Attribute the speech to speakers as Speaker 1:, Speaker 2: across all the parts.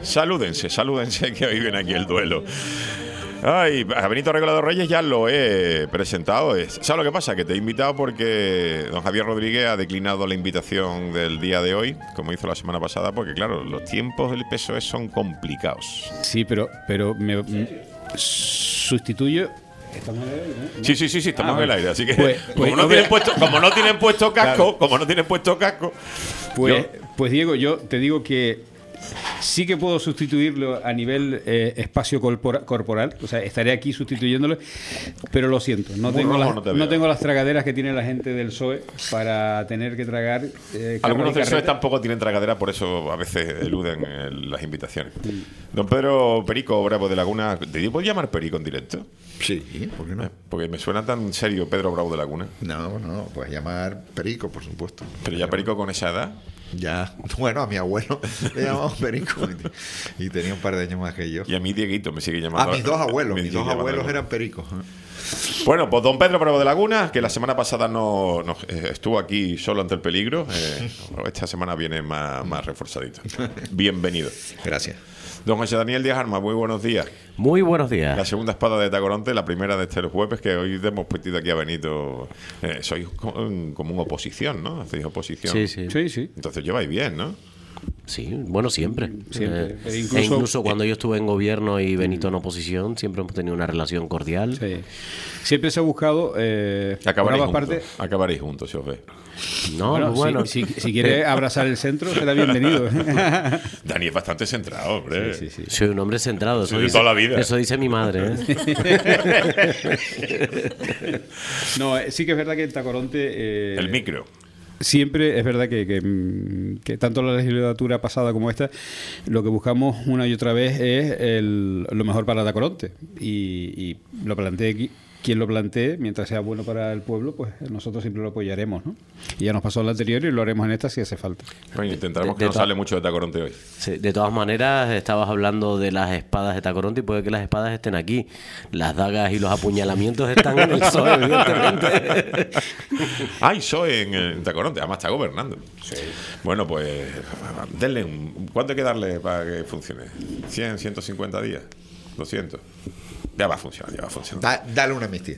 Speaker 1: Salúdense, que hoy viene aquí el duelo. Ay, a Benito Arreglado Reyes ya lo he presentado. ¿Sabes lo que pasa? Que te he invitado porque don Javier Rodríguez ha declinado la invitación del día de hoy, como hizo la semana pasada, porque claro, los tiempos del PSOE son complicados.
Speaker 2: Sí, pero me sustituyo. ¿Estamos en el aire, no?
Speaker 1: Sí, estamos en el aire. Así que
Speaker 2: pues
Speaker 1: como no tienen puesto casco,
Speaker 2: Pues Diego, yo te digo que sí que puedo sustituirlo a nivel espacio corporal, o sea, estaré aquí sustituyéndolo, pero lo siento, no tengo las tragaderas que tiene la gente del PSOE para tener que tragar.
Speaker 1: Algunos del PSOE tampoco tienen tragadera, por eso a veces eluden las invitaciones. Don Pedro Perico Bravo de Laguna, ¿te puedo llamar Perico en directo?
Speaker 3: Sí, ¿por qué no?
Speaker 1: Porque me suena tan serio Pedro Bravo de Laguna.
Speaker 3: No, puedes llamar Perico, por supuesto.
Speaker 1: Pero ya Perico con esa edad.
Speaker 3: Ya, bueno, a mi abuelo le llamamos Perico y tenía un par de años más que yo.
Speaker 1: Y a mí Dieguito me sigue llamando.
Speaker 3: A mis dos abuelos eran Pericos.
Speaker 1: Bueno, pues don Pedro Bravo de Laguna, que la semana pasada no estuvo aquí solo ante el peligro, esta semana viene más reforzadito. Bienvenido.
Speaker 3: Gracias.
Speaker 1: Don José Daniel Díaz Armas, muy buenos días.
Speaker 4: Muy buenos días.
Speaker 1: La segunda espada de Tacoronte, la primera de este jueves, que hoy hemos puesto aquí a Benito. Sois como una oposición, ¿no? Hacéis oposición.
Speaker 2: Sí.
Speaker 1: Entonces lleváis bien, ¿no?
Speaker 4: Sí, bueno, siempre.
Speaker 2: Incluso
Speaker 4: cuando yo estuve en gobierno y Benito en oposición, siempre hemos tenido una relación cordial.
Speaker 2: Sí. Siempre se ha buscado
Speaker 1: acabaréis juntos, si os ve.
Speaker 4: No, bueno.
Speaker 2: Si quiere abrazar el centro, será bienvenido.
Speaker 1: Dani es bastante centrado, hombre.
Speaker 2: Sí.
Speaker 4: Soy un hombre centrado. Eso dice,
Speaker 1: toda la vida.
Speaker 4: Eso dice mi madre.
Speaker 2: No, sí que es verdad que en Tacoronte...
Speaker 1: el micro.
Speaker 2: Siempre es verdad que tanto la legislatura pasada como esta, lo que buscamos una y otra vez es lo mejor para Tacoronte. Y lo planteé aquí. Quien lo plantee, mientras sea bueno para el pueblo, pues nosotros siempre lo apoyaremos, ¿no? Y ya nos pasó en la anterior y lo haremos en esta si hace falta.
Speaker 1: Bueno, intentaremos que no sale mucho de Tacoronte hoy.
Speaker 4: Sí, de todas maneras, estabas hablando de las espadas de Tacoronte y puede que las espadas estén aquí. Las dagas y los apuñalamientos están en el PSOE, evidentemente.
Speaker 1: Hay PSOE en Tacoronte, además está gobernando. Sí. Bueno, pues denle ¿cuánto hay que darle para que funcione? ¿100, 150 días? ¿200? Ya va a funcionar.
Speaker 3: Dale una amnistía.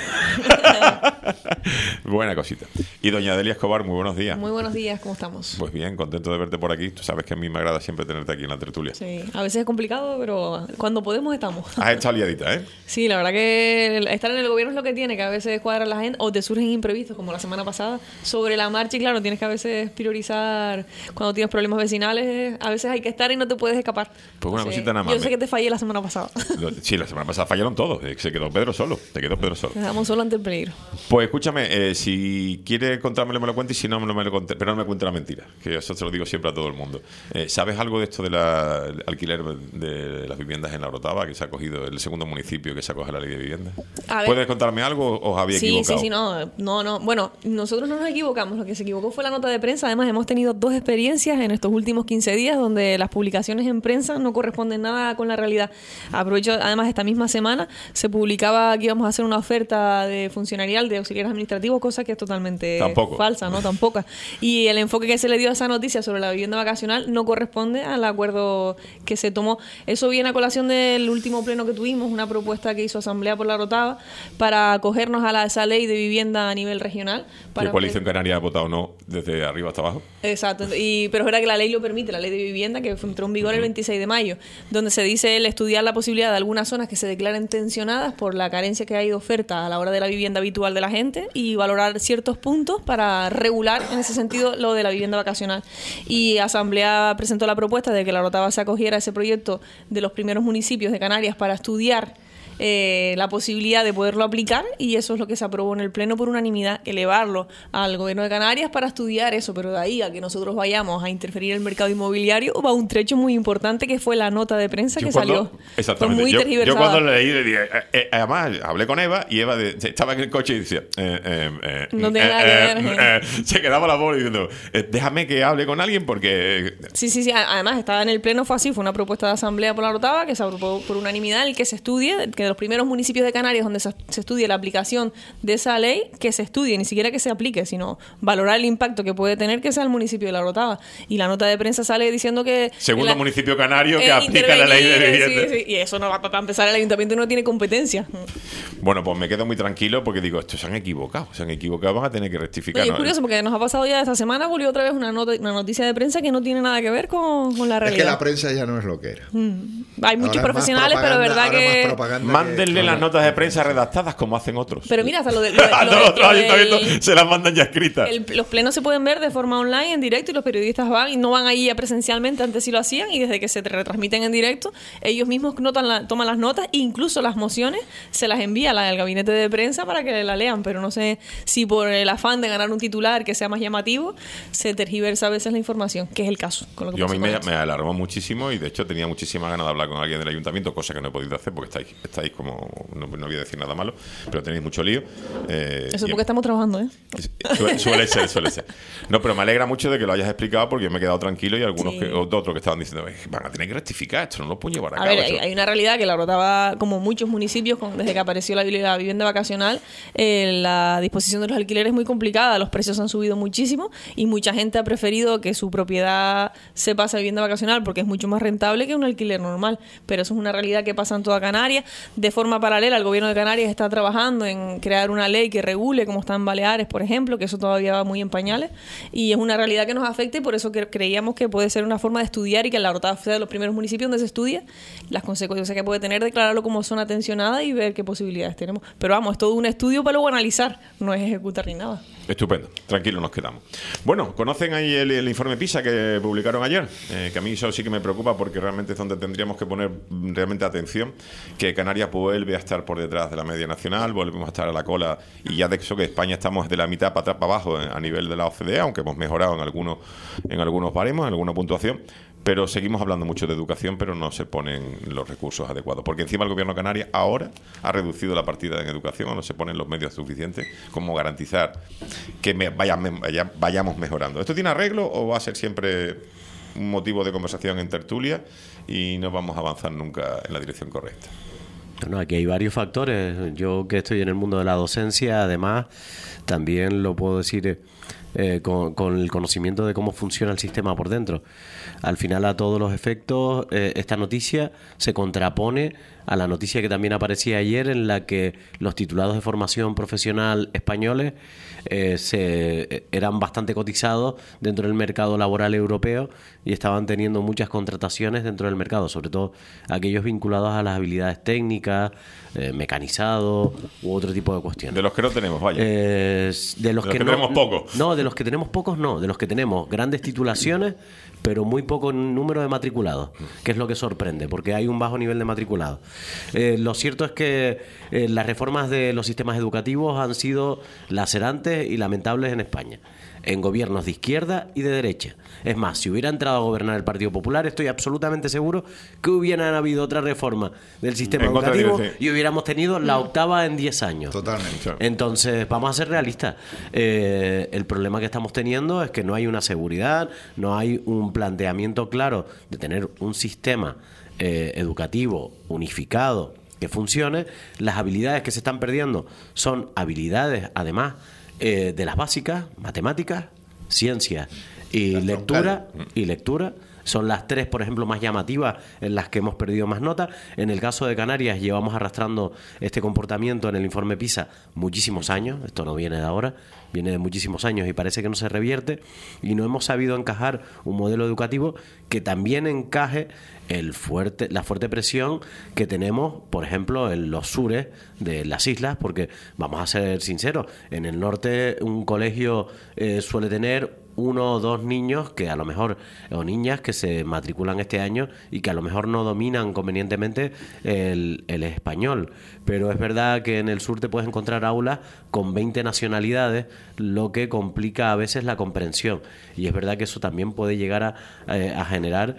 Speaker 1: Buena cosita. Y doña Delia Escobar, muy buenos días.
Speaker 5: Muy buenos días, ¿cómo estamos?
Speaker 1: Pues bien, contento de verte por aquí. Tú sabes que a mí me agrada siempre tenerte aquí en la tertulia.
Speaker 5: Sí, a veces es complicado, pero cuando podemos estamos.
Speaker 1: Has estado liadita, ¿eh?
Speaker 5: Sí, la verdad que estar en el gobierno es lo que tiene, que a veces cuadra la agenda o te surgen imprevistos, como la semana pasada, sobre la marcha. Y claro, tienes que a veces priorizar cuando tienes problemas vecinales. A veces hay que estar y no te puedes escapar.
Speaker 1: Pues una cosita nada más.
Speaker 5: Yo sé que te fallé la semana pasada.
Speaker 1: Sí, la semana pasada fallaron todos. Se quedó Pedro solo.
Speaker 5: Quedamos solo ante el peligro.
Speaker 1: Pues escúchame, si quiere contármelo, me lo cuente, y si no, no me lo cuente, pero no me cuente la mentira, que eso se lo digo siempre a todo el mundo. ¿Sabes algo de esto del alquiler de las viviendas en La Orotava, que se ha cogido el segundo municipio que se acoge a la ley de vivienda? ¿Puedes contarme algo o os había equivocado?
Speaker 5: Sí, no. Bueno, nosotros no nos equivocamos. Lo que se equivocó fue la nota de prensa. Además, hemos tenido 2 experiencias en estos últimos 15 días donde las publicaciones en prensa no corresponden nada con la realidad. Aprovecho, además, esta misma semana se publicaba que íbamos a hacer una oferta de funcionarial de auxiliares administrativos, cosa que es totalmente falsa, ¿no? Tampoco. Y el enfoque que se le dio a esa noticia sobre la vivienda vacacional no corresponde al acuerdo que se tomó. Eso viene a colación del último pleno que tuvimos, una propuesta que hizo Asamblea por La Orotava para acogernos a esa ley de vivienda a nivel regional.
Speaker 1: ¿Qué Coalición Canaria ha votado no desde arriba hasta abajo?
Speaker 5: Exacto. Pero es verdad que la ley lo permite, la ley de vivienda, que entró en vigor el 26 de mayo, donde se dice el estudiar la posibilidad de algunas zonas que se declaren tensionadas por la carencia que hay de oferta a la hora de la vivienda habitual de la gente y valorar ciertos puntos para regular en ese sentido lo de la vivienda vacacional. Y Asamblea presentó la propuesta de que La Orotava se acogiera a ese proyecto de los primeros municipios de Canarias para estudiar la posibilidad de poderlo aplicar, y eso es lo que se aprobó en el Pleno por unanimidad, elevarlo al Gobierno de Canarias para estudiar eso, pero de ahí a que nosotros vayamos a interferir en el mercado inmobiliario va un trecho muy importante que fue la nota de prensa que salió.
Speaker 1: Exactamente.
Speaker 5: Muy tergiversada.
Speaker 1: Yo cuando leí, dije, además hablé con Eva y Eva estaba en el coche y decía
Speaker 5: no tiene nada que ver.
Speaker 1: Se quedaba la voz diciendo déjame que hable con alguien porque...
Speaker 5: Sí. Además estaba en el Pleno, fue así, fue una propuesta de Asamblea por La Orotava que se aprobó por unanimidad, el que se estudie, que los primeros municipios de Canarias donde se estudie la aplicación de esa ley, que se estudie, ni siquiera que se aplique, sino valorar el impacto que puede tener que sea el municipio de La Orotava. Y la nota de prensa sale diciendo que...
Speaker 1: Segundo municipio canario que aplica la ley de vivienda.
Speaker 5: Sí, y eso no va para empezar, el ayuntamiento no tiene competencia.
Speaker 1: Bueno, pues me quedo muy tranquilo porque digo, estos se han equivocado, van a tener que rectificar.
Speaker 5: Es curioso porque nos ha pasado ya esta semana, volvió otra vez una noticia de prensa que no tiene nada que ver con la realidad.
Speaker 3: Es que la prensa ya no es lo que era.
Speaker 5: Hay muchos profesionales, pero es verdad que...
Speaker 1: Mándenle las notas de prensa redactadas como hacen otros.
Speaker 5: Pero mira, hasta lo de...
Speaker 1: A todos los ayuntamientos se las mandan ya escritas.
Speaker 5: Los plenos se pueden ver de forma online, en directo, y los periodistas van y no van ahí ya presencialmente, antes sí lo hacían, y desde que se retransmiten en directo, ellos mismos toman las notas, e incluso las mociones se las envía al gabinete de prensa para que la lean, pero no sé si por el afán de ganar un titular que sea más llamativo, se tergiversa a veces la información, que es el caso. Con lo que
Speaker 1: yo a mí me alarmó muchísimo, y de hecho tenía muchísimas ganas de hablar con alguien del ayuntamiento, cosa que no he podido hacer porque estáis como, no voy a decir nada malo, pero tenéis mucho lío.
Speaker 5: Eso es porque estamos trabajando, ¿eh?
Speaker 1: Suele ser. No, pero me alegra mucho de que lo hayas explicado, porque yo me he quedado tranquilo, y algunos otros que estaban diciendo, van a tener que rectificar esto, no lo puedo llevar a cabo.
Speaker 5: A ver, hay una realidad que La Orotava, como muchos municipios, desde que apareció la vivienda vacacional, la disposición de los alquileres es muy complicada, los precios han subido muchísimo y mucha gente ha preferido que su propiedad se pase a vivienda vacacional porque es mucho más rentable que un alquiler normal, pero eso es una realidad que pasa en toda Canarias. De forma paralela, el gobierno de Canarias está trabajando en crear una ley que regule, como está en Baleares, por ejemplo, que eso todavía va muy en pañales, y es una realidad que nos afecta, y por eso creíamos que puede ser una forma de estudiar, y que La Orotava sea de los primeros municipios donde se estudia las consecuencias que puede tener, declararlo como zona tensionada y ver qué posibilidades tenemos. Pero vamos, es todo un estudio para luego analizar, no es ejecutar ni nada.
Speaker 1: Estupendo, tranquilo nos quedamos. Bueno, ¿conocen ahí el informe PISA que publicaron ayer? Que a mí eso sí que me preocupa, porque realmente es donde tendríamos que poner realmente atención, que Canarias vuelve a estar por detrás de la media nacional, volvemos a estar a la cola, y ya de eso que España estamos de la mitad para atrás para abajo a nivel de la OCDE, aunque hemos mejorado en algunos baremos, en alguna puntuación. Pero seguimos hablando mucho de educación, pero no se ponen los recursos adecuados. Porque encima el gobierno de Canarias ahora ha reducido la partida en educación, o no se ponen los medios suficientes como garantizar que vayamos mejorando. ¿Esto tiene arreglo o va a ser siempre un motivo de conversación en tertulia y no vamos a avanzar nunca en la dirección correcta?
Speaker 4: Bueno, aquí hay varios factores. Yo, que estoy en el mundo de la docencia, además, también lo puedo decir con el conocimiento de cómo funciona el sistema por dentro. Al final, a todos los efectos, esta noticia se contrapone a la noticia que también aparecía ayer, en la que los titulados de formación profesional españoles eran bastante cotizados dentro del mercado laboral europeo y estaban teniendo muchas contrataciones dentro del mercado, sobre todo aquellos vinculados a las habilidades técnicas, mecanizado u otro tipo de cuestiones.
Speaker 1: De los que no tenemos, vaya.
Speaker 4: De los que
Speaker 1: tenemos pocos.
Speaker 4: No, de los que tenemos pocos no, de los que tenemos grandes titulaciones, pero muy poco número de matriculados, que es lo que sorprende, porque hay un bajo nivel de matriculados. Lo cierto es que las reformas de los sistemas educativos han sido lacerantes y lamentables en España, en gobiernos de izquierda y de derecha. Es más, si hubiera entrado a gobernar el Partido Popular, estoy absolutamente seguro que hubieran habido otra reforma del sistema educativo y hubiéramos tenido la octava en 10 años.
Speaker 3: Totalmente.
Speaker 4: Entonces, vamos a ser realistas. El problema que estamos teniendo es que no hay una seguridad, no hay un planteamiento claro de tener un sistema educativo unificado que funcione. Las habilidades que se están perdiendo son habilidades, además, de las básicas, matemáticas, ciencias y lectura. Son las tres, por ejemplo, más llamativas en las que hemos perdido más notas. En el caso de Canarias llevamos arrastrando este comportamiento en el informe PISA muchísimos años. Esto no viene de ahora, viene de muchísimos años y parece que no se revierte. Y no hemos sabido encajar un modelo educativo que también encaje la fuerte presión que tenemos, por ejemplo, en los sures de las islas, porque vamos a ser sinceros, en el norte un colegio suele tener 1 o 2 niños que a lo mejor, o niñas que se matriculan este año y que a lo mejor no dominan convenientemente el español. Pero es verdad que en el sur te puedes encontrar aulas con 20 nacionalidades, lo que complica a veces la comprensión. Y es verdad que eso también puede llegar a generar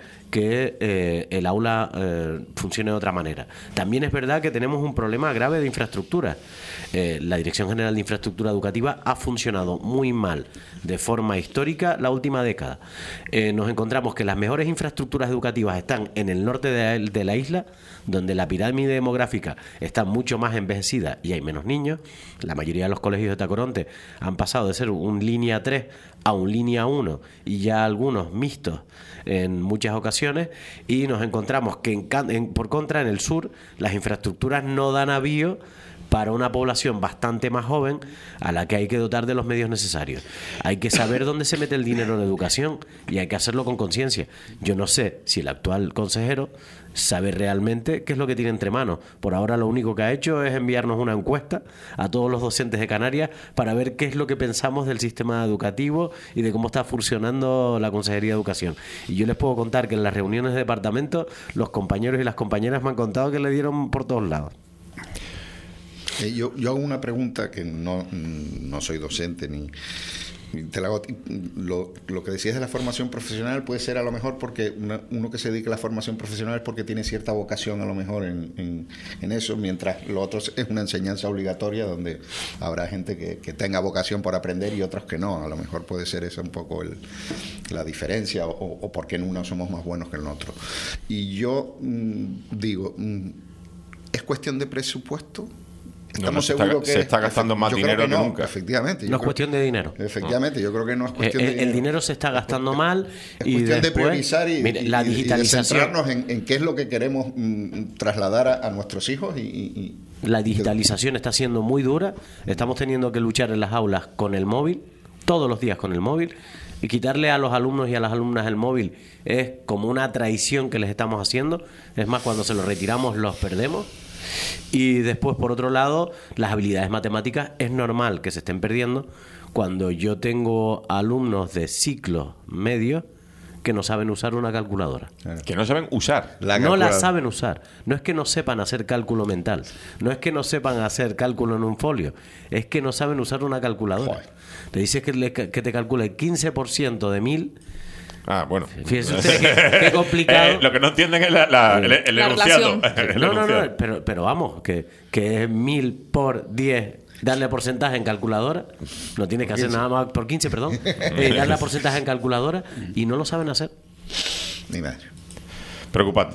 Speaker 4: que el aula funcione de otra manera. También es verdad que tenemos un problema grave de infraestructura. La Dirección General de Infraestructura Educativa ha funcionado muy mal de forma histórica histórica la última década. Nos encontramos que las mejores infraestructuras educativas están en el norte de la isla, donde la pirámide demográfica está mucho más envejecida y hay menos niños. La mayoría de los colegios de Tacoronte han pasado de ser un línea 3 a un línea 1 y ya algunos mixtos en muchas ocasiones, y nos encontramos que por contra en el sur las infraestructuras no dan avío para una población bastante más joven a la que hay que dotar de los medios necesarios. Hay que saber dónde se mete el dinero en educación y hay que hacerlo con conciencia. Yo no sé si el actual consejero sabe realmente qué es lo que tiene entre manos. Por ahora lo único que ha hecho es enviarnos una encuesta a todos los docentes de Canarias para ver qué es lo que pensamos del sistema educativo y de cómo está funcionando la Consejería de Educación. Y yo les puedo contar que en las reuniones de departamento los compañeros y las compañeras me han contado que le dieron por todos lados.
Speaker 6: Yo hago una pregunta que no soy docente ni te la hago. Lo que decías de la formación profesional puede ser a lo mejor porque uno que se dedica a la formación profesional es porque tiene cierta vocación a lo mejor en eso, mientras lo otro es una enseñanza obligatoria donde habrá gente que tenga vocación por aprender y otros que no. A lo mejor puede ser esa un poco la diferencia o porque en uno somos más buenos que en el otro. Y yo digo, ¿es cuestión de presupuesto?
Speaker 1: Estamos seguros que se está gastando más dinero que nunca.
Speaker 6: Efectivamente.
Speaker 4: No es cuestión de dinero.
Speaker 6: Efectivamente, yo creo que no es cuestión de dinero.
Speaker 4: El dinero se está gastando mal.
Speaker 6: Es
Speaker 4: y
Speaker 6: cuestión
Speaker 4: después,
Speaker 6: de priorizar y
Speaker 4: de
Speaker 6: centrarnos en qué es lo que queremos trasladar a nuestros hijos.
Speaker 4: La digitalización está siendo muy dura. Estamos teniendo que luchar en las aulas con el móvil, todos los días con el móvil. Y quitarle a los alumnos y a las alumnas el móvil es como una traición que les estamos haciendo. Es más, cuando se los retiramos los perdemos. Y después, por otro lado, las habilidades matemáticas es normal que se estén perdiendo cuando yo tengo alumnos de ciclos medios que no saben usar una calculadora.
Speaker 1: Que no saben usar.
Speaker 4: No la saben usar. No es que no sepan hacer cálculo mental. No es que no sepan hacer cálculo en un folio. Es que no saben usar una calculadora.
Speaker 6: Joder.
Speaker 4: Te dices que te calcula el 15% de 1000.
Speaker 1: Ah, bueno.
Speaker 4: Fíjese usted qué complicado.
Speaker 1: Lo que no entienden es el enunciado.
Speaker 4: No, pero vamos, que es 1000 por 10, darle porcentaje en calculadora, no tienes que hacer nada más, por 15, perdón, darle porcentaje en calculadora y no lo saben hacer.
Speaker 6: Ni madre.
Speaker 1: Preocupante.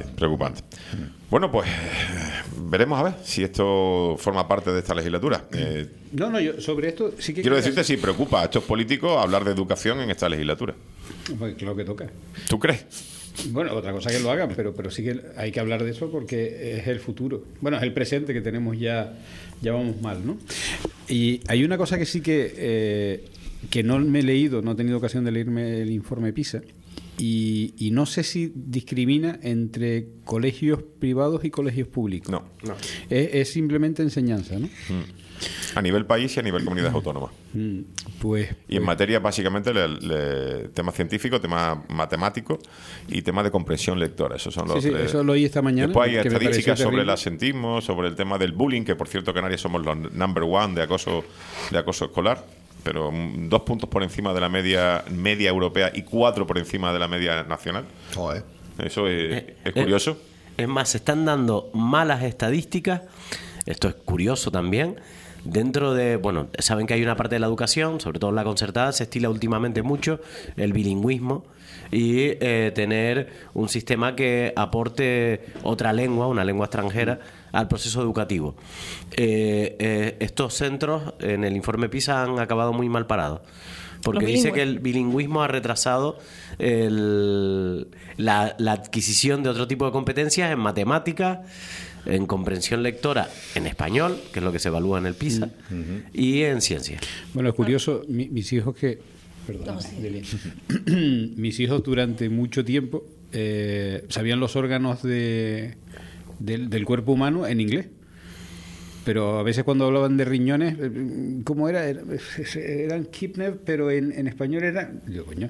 Speaker 1: Bueno, pues veremos a ver si esto forma parte de esta legislatura.
Speaker 2: Yo sobre esto sí que
Speaker 1: quiero decirte si preocupa a estos políticos hablar de educación en esta legislatura.
Speaker 2: Pues claro que toca.
Speaker 1: ¿Tú crees?
Speaker 2: Bueno, otra cosa que lo hagan, pero sí que hay que hablar de eso porque es el futuro. Bueno, es el presente que tenemos ya vamos mal, ¿no? Y hay una cosa que sí que no me he leído, no he tenido ocasión de leerme el informe PISA, y no sé si discrimina entre colegios privados y colegios públicos.
Speaker 1: No.
Speaker 2: Es simplemente enseñanza, ¿no?
Speaker 1: A nivel país y a nivel comunidad autónoma.
Speaker 2: Pues
Speaker 1: y en materia, básicamente, temas científicos, temas matemáticos y temas de comprensión lectora. Esos son los
Speaker 2: tres. Eso lo oí esta mañana.
Speaker 1: Después hay estadísticas sobre el asentismo, sobre el tema del bullying, que por cierto Canarias somos los number one de acoso escolar, pero 2 puntos por encima de la media europea y 4 por encima de la media nacional.
Speaker 6: Joder.
Speaker 1: Eso es curioso.
Speaker 4: Es más, se están dando malas estadísticas. Esto es curioso también. Dentro de, saben que hay una parte de la educación, sobre todo en la concertada, se estila últimamente mucho el bilingüismo y tener un sistema que aporte otra lengua, una lengua extranjera, al proceso educativo. Estos centros en el informe PISA han acabado muy mal parados, porque dice que el bilingüismo ha retrasado la adquisición de otro tipo de competencias en matemáticas, en comprensión lectora en español, que es lo que se evalúa en el PISA, y en ciencias.
Speaker 2: Bueno, es curioso, mis hijos mis hijos durante mucho tiempo sabían los órganos del cuerpo humano en inglés. Pero a veces cuando hablaban de riñones, ¿cómo era? Eran kidney, pero en español era... Digo, coño,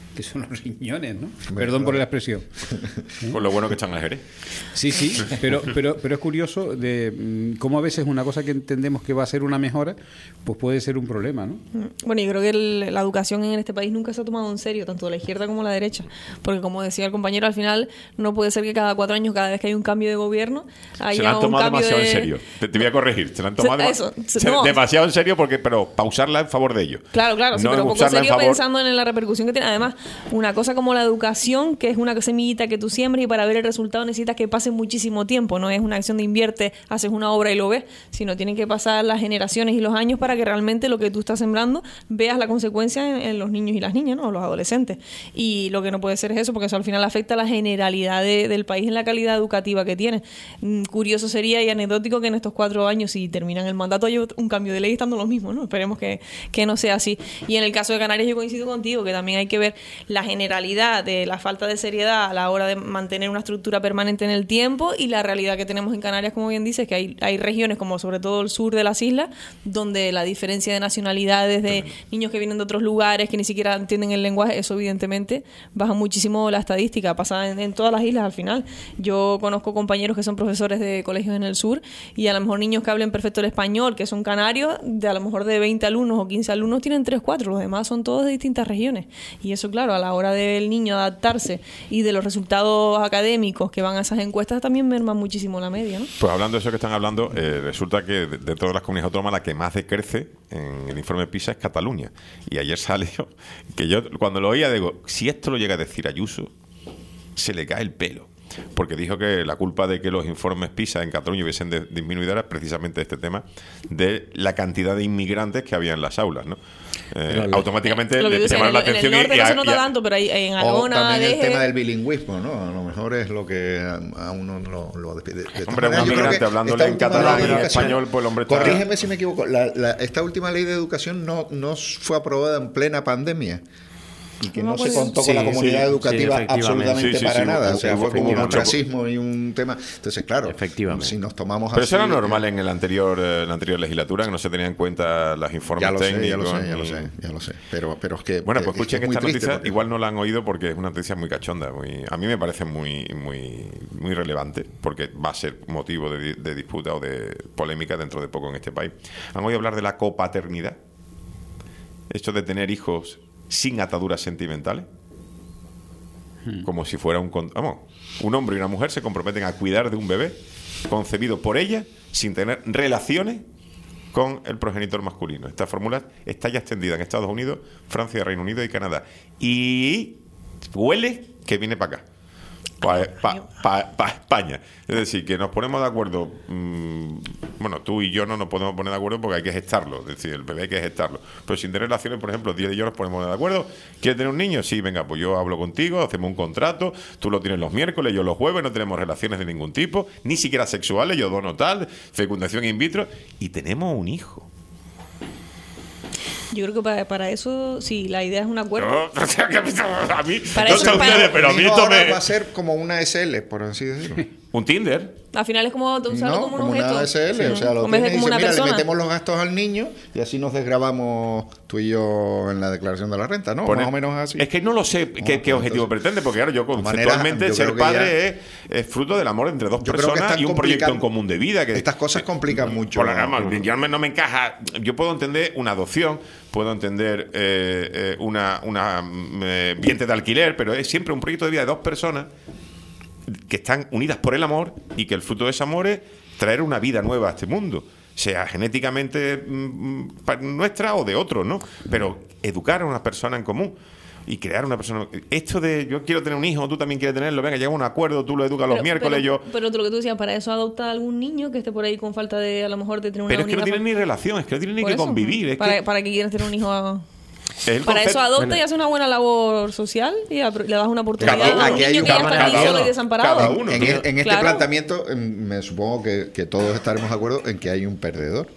Speaker 2: que son los riñones, ¿no? Perdón por la expresión.
Speaker 1: Con lo bueno que están en Jerez.
Speaker 2: Sí, pero es curioso de cómo a veces una cosa que entendemos que va a ser una mejora, pues puede ser un problema, ¿no?
Speaker 5: Bueno, yo creo que la educación en este país nunca se ha tomado en serio, tanto la izquierda como la derecha, porque como decía el compañero, al final no puede ser que cada 4 años, cada vez que hay un cambio de gobierno, haya
Speaker 1: Se la han
Speaker 5: un
Speaker 1: tomado
Speaker 5: cambio
Speaker 1: demasiado
Speaker 5: de...
Speaker 1: en serio. Te voy a corregir. Se la han tomado
Speaker 5: no.
Speaker 1: demasiado en serio, pero para usarla en favor de ellos.
Speaker 5: Claro, sí,
Speaker 1: No
Speaker 5: pero
Speaker 1: en
Speaker 5: poco
Speaker 1: usarla en
Speaker 5: serio
Speaker 1: favor-
Speaker 5: pensando en la repercusión que tiene. Además, una cosa como la educación, que es una semillita que tú siembras y para ver el resultado necesitas que pase muchísimo tiempo. No es una acción de invierte, haces una obra y lo ves, sino tienen que pasar las generaciones y los años para que realmente lo que tú estás sembrando veas la consecuencia en los niños y las niñas, ¿no? Los adolescentes. Y lo que no puede ser es eso, porque eso al final afecta a la generalidad del país en la calidad educativa que tiene. Curioso sería y anecdótico que en estos 4 años, si terminan el mandato, haya un cambio de ley estando lo mismo, ¿no? Esperemos que no sea así. Y en el caso de Canarias yo coincido contigo, que también hay que ver la generalidad de la falta de seriedad a la hora de mantener una estructura permanente en el tiempo y la realidad que tenemos en Canarias, como bien dices, que hay regiones como sobre todo el sur de las islas, donde la diferencia de nacionalidades, de niños que vienen de otros lugares, que ni siquiera entienden el lenguaje, eso evidentemente baja muchísimo la estadística, pasa en todas las islas al final. Yo conozco compañeros que son profesores de colegios en el sur y a lo mejor niños que hablen perfecto el español, que son canarios, de a lo mejor de 20 alumnos o 15 alumnos tienen 3, 4, los demás son todos de distintas regiones. Y eso, claro, a la hora del niño adaptarse y de los resultados académicos que van a esas encuestas también merman muchísimo la media, ¿no?
Speaker 1: Pues hablando de eso que están hablando, resulta que de todas las comunidades autónomas la que más decrece en el informe PISA es Cataluña. Y ayer salió que yo cuando lo oía digo, si esto lo llega a decir Ayuso, se le cae el pelo. Porque dijo que la culpa de que los informes PISA en Cataluña hubiesen disminuido era precisamente este tema de la cantidad de inmigrantes que había en las aulas, ¿no? Automáticamente le llamaron la atención.
Speaker 5: En el norte no se nota tanto, pero en
Speaker 6: O
Speaker 5: Aragona,
Speaker 6: también el
Speaker 5: Deje...
Speaker 6: tema del bilingüismo, ¿no? A lo mejor es lo que a uno lo despide.
Speaker 1: Hombre, un inmigrante hablándole en catalán y en español, pues el hombre está...
Speaker 6: Corrígeme si me equivoco, esta última ley de educación no fue aprobada en plena pandemia. Y que no se contó con la comunidad educativa absolutamente para nada. O sea, fue como un ostracismo y un tema. Entonces, claro, si nos tomamos
Speaker 1: Pero
Speaker 6: así,
Speaker 1: eso era normal en la anterior legislatura, que no se tenían en cuenta los informes técnicos.
Speaker 6: Ya lo sé. Pero es que...
Speaker 1: Bueno, pues escuchen esta noticia.
Speaker 6: Porque...
Speaker 1: Igual no la han oído porque es una noticia muy cachonda. A mí me parece muy relevante porque va a ser motivo de disputa o de polémica dentro de poco en este país. ¿Han oído hablar de la copaternidad? Esto de tener hijos sin ataduras sentimentales, como si fuera un hombre y una mujer se comprometen a cuidar de un bebé concebido por ella sin tener relaciones con el progenitor masculino. Esta fórmula está ya extendida en Estados Unidos, Francia, Reino Unido y Canadá. Y huele que viene para acá, para España. Es decir, que nos ponemos de acuerdo. Bueno, tú y yo no nos podemos poner de acuerdo porque hay que gestarlo. Es decir, el bebé hay que gestarlo. Pero sin tener relaciones, por ejemplo, 10 y yo nos ponemos de acuerdo. ¿Quieres tener un niño? Sí, venga, pues yo hablo contigo, hacemos un contrato. Tú lo tienes los miércoles, yo los jueves. No tenemos relaciones de ningún tipo, ni siquiera sexuales. Yo dono tal, fecundación in vitro. Y tenemos un hijo.
Speaker 5: Yo creo que para eso, sí, la idea es un acuerdo.
Speaker 1: A mí,
Speaker 5: Para
Speaker 1: no
Speaker 5: eso
Speaker 1: sé
Speaker 5: es para-
Speaker 1: ustedes, pero a mí esto
Speaker 6: ahora
Speaker 1: me...
Speaker 6: va a ser como una SL, por así decirlo.
Speaker 1: Un Tinder.
Speaker 5: Al final es como usarlo
Speaker 6: No,
Speaker 5: como un
Speaker 6: como
Speaker 5: objeto.
Speaker 6: una SL,
Speaker 5: Sí.
Speaker 6: o sea, lo
Speaker 5: En vez de
Speaker 6: tienes y
Speaker 5: como
Speaker 6: dices,
Speaker 5: una
Speaker 6: mira, le
Speaker 5: persona.
Speaker 6: metemos los gastos al niño y así nos desgrabamos tú y yo en la declaración de la renta, ¿no?
Speaker 1: Pone-
Speaker 6: Más o menos así.
Speaker 1: Es que no lo sé qué objetivo
Speaker 6: entonces,
Speaker 1: pretende, porque claro, yo
Speaker 6: manera,
Speaker 1: conceptualmente
Speaker 6: yo
Speaker 1: ser
Speaker 6: creo que
Speaker 1: padre es fruto del amor entre dos
Speaker 6: Yo creo que
Speaker 1: personas
Speaker 6: están
Speaker 1: y un proyecto en
Speaker 6: complicando-
Speaker 1: común de vida. Que,
Speaker 6: Estas cosas complican mucho.
Speaker 1: Por la rama, yo no me encaja. Yo puedo entender una adopción, puedo entender una vientre de alquiler, pero es siempre un proyecto de vida de dos personas que están unidas por el amor y que el fruto de ese amor es traer una vida nueva a este mundo, sea genéticamente nuestra o de otros, ¿no? Pero educar a una persona en común y crear una persona... Esto de yo quiero tener un hijo, tú también quieres tenerlo, venga, llega a un acuerdo, tú lo educas los miércoles,
Speaker 5: Pero lo que tú decías, para eso adopta algún niño que esté por ahí con falta de, a lo mejor, de tener una
Speaker 1: Pero es que no
Speaker 5: unidad
Speaker 1: tienen ni relación, es que no tienen ni
Speaker 5: Por
Speaker 1: que
Speaker 5: eso,
Speaker 1: convivir. Es
Speaker 5: para que quieras tener un hijo...
Speaker 1: es el
Speaker 5: Para
Speaker 1: concepto.
Speaker 5: eso adopta y hace una buena labor social y le das una oportunidad a un
Speaker 6: Aquí hay
Speaker 5: niño
Speaker 6: un
Speaker 5: que ya está aquí
Speaker 1: cada
Speaker 5: solo y
Speaker 1: uno.
Speaker 5: desamparado.
Speaker 1: Cada uno.
Speaker 6: En este
Speaker 5: Claro.
Speaker 6: planteamiento me supongo que todos estaremos de acuerdo en que hay un perdedor.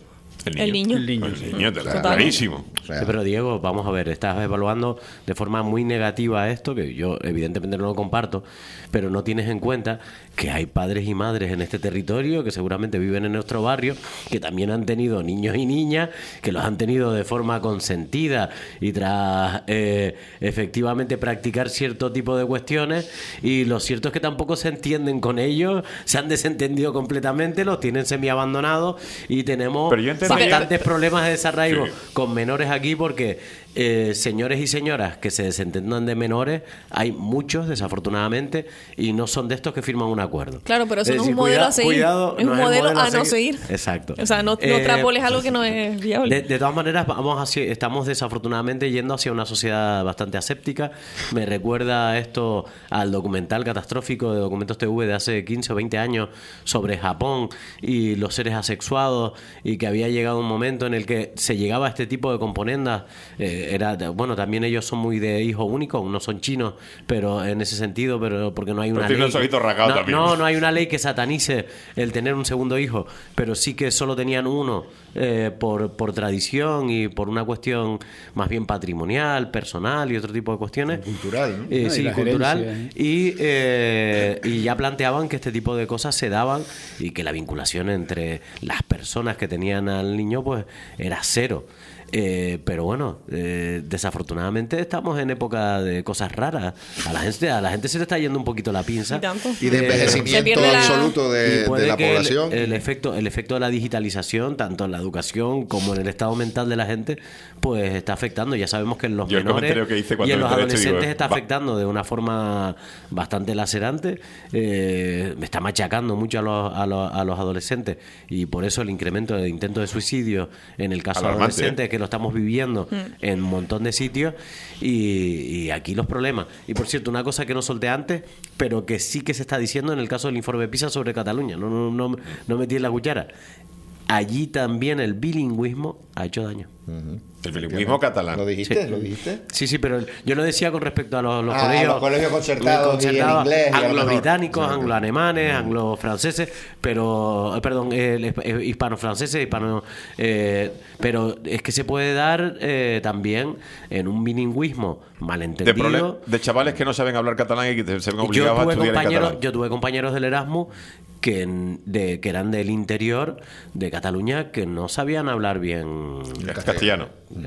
Speaker 5: El niño.
Speaker 2: El niño,
Speaker 1: El
Speaker 2: sí.
Speaker 1: niño,
Speaker 5: Total.
Speaker 1: clarísimo.
Speaker 3: Real.
Speaker 4: Sí, pero Diego, vamos a ver, estás evaluando de forma muy negativa esto, que yo evidentemente no lo comparto, pero no tienes en cuenta que hay padres y madres en este territorio que seguramente viven en nuestro barrio, que también han tenido niños y niñas, que los han tenido de forma consentida y tras efectivamente practicar cierto tipo de cuestiones, y lo cierto es que tampoco se entienden con ellos, se han desentendido completamente, los tienen semi-abandonados y tenemos
Speaker 1: Pero yo entendería-
Speaker 4: bastantes problemas de desarraigo
Speaker 1: Sí.
Speaker 4: con menores aquí porque señores y señoras que se desentendan de menores hay muchos desafortunadamente y no son de estos que firman un acuerdo.
Speaker 5: Claro, pero eso
Speaker 4: Es
Speaker 5: no es
Speaker 4: decir,
Speaker 5: un modelo a seguir.
Speaker 4: cuidado,
Speaker 5: Es un
Speaker 4: no el
Speaker 5: modelo a no
Speaker 4: seguir.
Speaker 5: seguir.
Speaker 4: Exacto.
Speaker 5: O sea, no trapoles algo que no es viable.
Speaker 4: De todas maneras, estamos desafortunadamente yendo hacia una sociedad bastante aséptica. Me recuerda esto al documental catastrófico de Documentos TV de hace 15 o 20 años sobre Japón y los seres asexuados, y que había llegado un momento en el que se llegaba a este tipo de componendas. Bueno, también ellos son muy de hijo único, no son chinos, pero en ese sentido, pero porque no hay una
Speaker 1: tienen
Speaker 4: ley.
Speaker 1: los ojitos rasgados también.
Speaker 4: No hay una ley que satanice el tener un segundo hijo, pero sí que solo tenían uno por tradición y por una cuestión más bien patrimonial, personal y otro tipo de cuestiones.
Speaker 3: Cultural, ¿no?
Speaker 2: Y
Speaker 4: Sí,
Speaker 2: la
Speaker 4: cultural.
Speaker 2: gerencia,
Speaker 4: Y ya planteaban que este tipo de cosas se daban y que la vinculación entre las personas que tenían al niño pues era cero. Pero bueno, desafortunadamente estamos en época de cosas raras. A la gente se le está yendo un poquito la pinza.
Speaker 5: Y tanto.
Speaker 3: Y de
Speaker 5: Se
Speaker 3: envejecimiento
Speaker 5: pierde la-
Speaker 3: absoluto
Speaker 4: Y
Speaker 3: de
Speaker 4: puede
Speaker 3: la
Speaker 4: que
Speaker 3: población.
Speaker 4: el efecto de la digitalización, tanto en la educación como en el estado mental de la gente, pues está afectando. Ya sabemos que en los
Speaker 1: Yo el
Speaker 4: menores
Speaker 1: comentario que hice
Speaker 4: y
Speaker 1: cuando
Speaker 4: en
Speaker 1: me
Speaker 4: los
Speaker 1: enteré esto, digo,
Speaker 4: adolescentes está
Speaker 1: va.
Speaker 4: afectando de una forma bastante lacerante. Me está machacando mucho a los adolescentes, y por eso el incremento de intentos de suicidio en el caso de
Speaker 1: Alarmante,
Speaker 4: adolescentes, que lo estamos viviendo en un montón de sitios, y aquí los problemas. Y por cierto, una cosa que no solté antes, pero que sí que se está diciendo en el caso del informe PISA sobre Cataluña, no metí en la cuchara. Allí también el bilingüismo ha hecho daño.
Speaker 1: El bilingüismo catalán.
Speaker 3: ¿Lo dijiste?
Speaker 4: Sí.
Speaker 3: ¿Lo dijiste?
Speaker 4: Sí, pero yo lo decía con respecto a los
Speaker 3: Los colegios concertados y el inglés, y a lo mejor.
Speaker 4: anglo-británicos, anglo-alemanes, anglo-franceses, pero, perdón, hispano-franceses, pero es que se puede dar también en un bilingüismo malentendido.
Speaker 1: De chavales que no saben hablar catalán y que se ven obligados a estudiar en catalán.
Speaker 4: Yo tuve compañeros del Erasmus que eran del interior de Cataluña que no sabían hablar bien
Speaker 1: Castellano.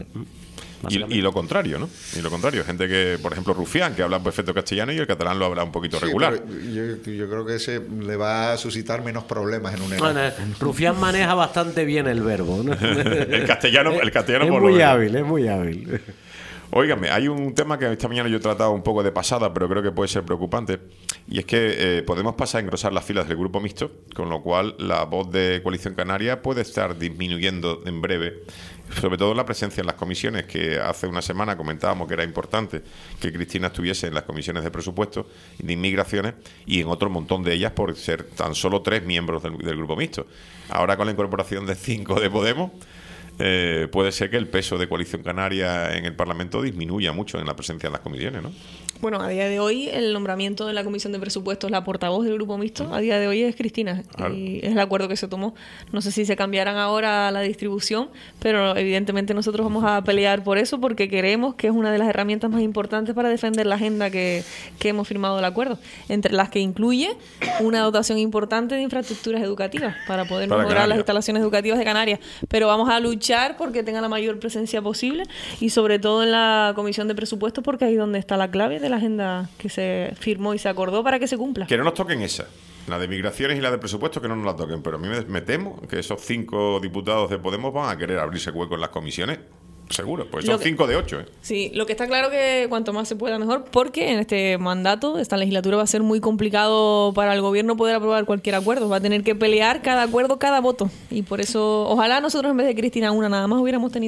Speaker 1: Y lo contrario, ¿no? Y lo contrario, gente que, por ejemplo, Rufián, que habla perfecto castellano y el catalán lo habla un poquito
Speaker 3: Sí,
Speaker 1: regular.
Speaker 3: pero yo creo que ese le va a suscitar menos problemas en un
Speaker 4: Bueno, Rufián maneja bastante bien el verbo, ¿no?
Speaker 1: El castellano
Speaker 4: es
Speaker 1: por lo
Speaker 4: muy
Speaker 1: menos.
Speaker 4: hábil, es muy hábil.
Speaker 1: Óigame, hay un tema que esta mañana yo he tratado un poco de pasada, pero creo que puede ser preocupante, y es que podemos pasar a engrosar las filas del grupo mixto, con lo cual la voz de Coalición Canaria puede estar disminuyendo en breve, sobre todo la presencia en las comisiones, que hace una semana comentábamos que era importante que Cristina estuviese en las comisiones de presupuestos y de inmigraciones, y en otro montón de ellas por ser tan solo 3 miembros del grupo mixto. Ahora con la incorporación de 5 de Podemos, puede ser que el peso de Coalición Canaria en el Parlamento disminuya mucho en la presencia en las comisiones, ¿no?
Speaker 5: Bueno, a día de hoy el nombramiento de la Comisión de Presupuestos, la portavoz del Grupo Mixto, a día de hoy es Cristina.
Speaker 1: Claro.
Speaker 5: Y es el acuerdo que se tomó. No sé si se cambiarán ahora la distribución, pero evidentemente nosotros vamos a pelear por eso porque queremos que es una de las herramientas más importantes para defender la agenda que hemos firmado el acuerdo, entre las que incluye una dotación importante de infraestructuras educativas para poder
Speaker 1: Para
Speaker 5: mejorar las
Speaker 1: Canarias.
Speaker 5: instalaciones educativas de Canarias. Pero vamos a luchar porque tenga la mayor presencia posible y sobre todo en la Comisión de Presupuestos porque ahí es donde está la clave de la agenda que se firmó y se acordó para que se cumpla.
Speaker 1: Que no nos toquen esa, la de migraciones y la de presupuestos, que no nos la toquen, pero a mí me temo que esos 5 diputados de Podemos van a querer abrirse hueco en las comisiones, seguro, pues son
Speaker 5: Lo que-
Speaker 1: 5 de 8, ¿eh?
Speaker 5: Sí, lo que está claro que cuanto más se pueda mejor, porque en este mandato, esta legislatura va a ser muy complicado para el gobierno poder aprobar cualquier acuerdo. Va a tener que pelear cada acuerdo, cada voto. Y por eso, ojalá nosotros en vez de Cristina una nada más hubiéramos tenido más.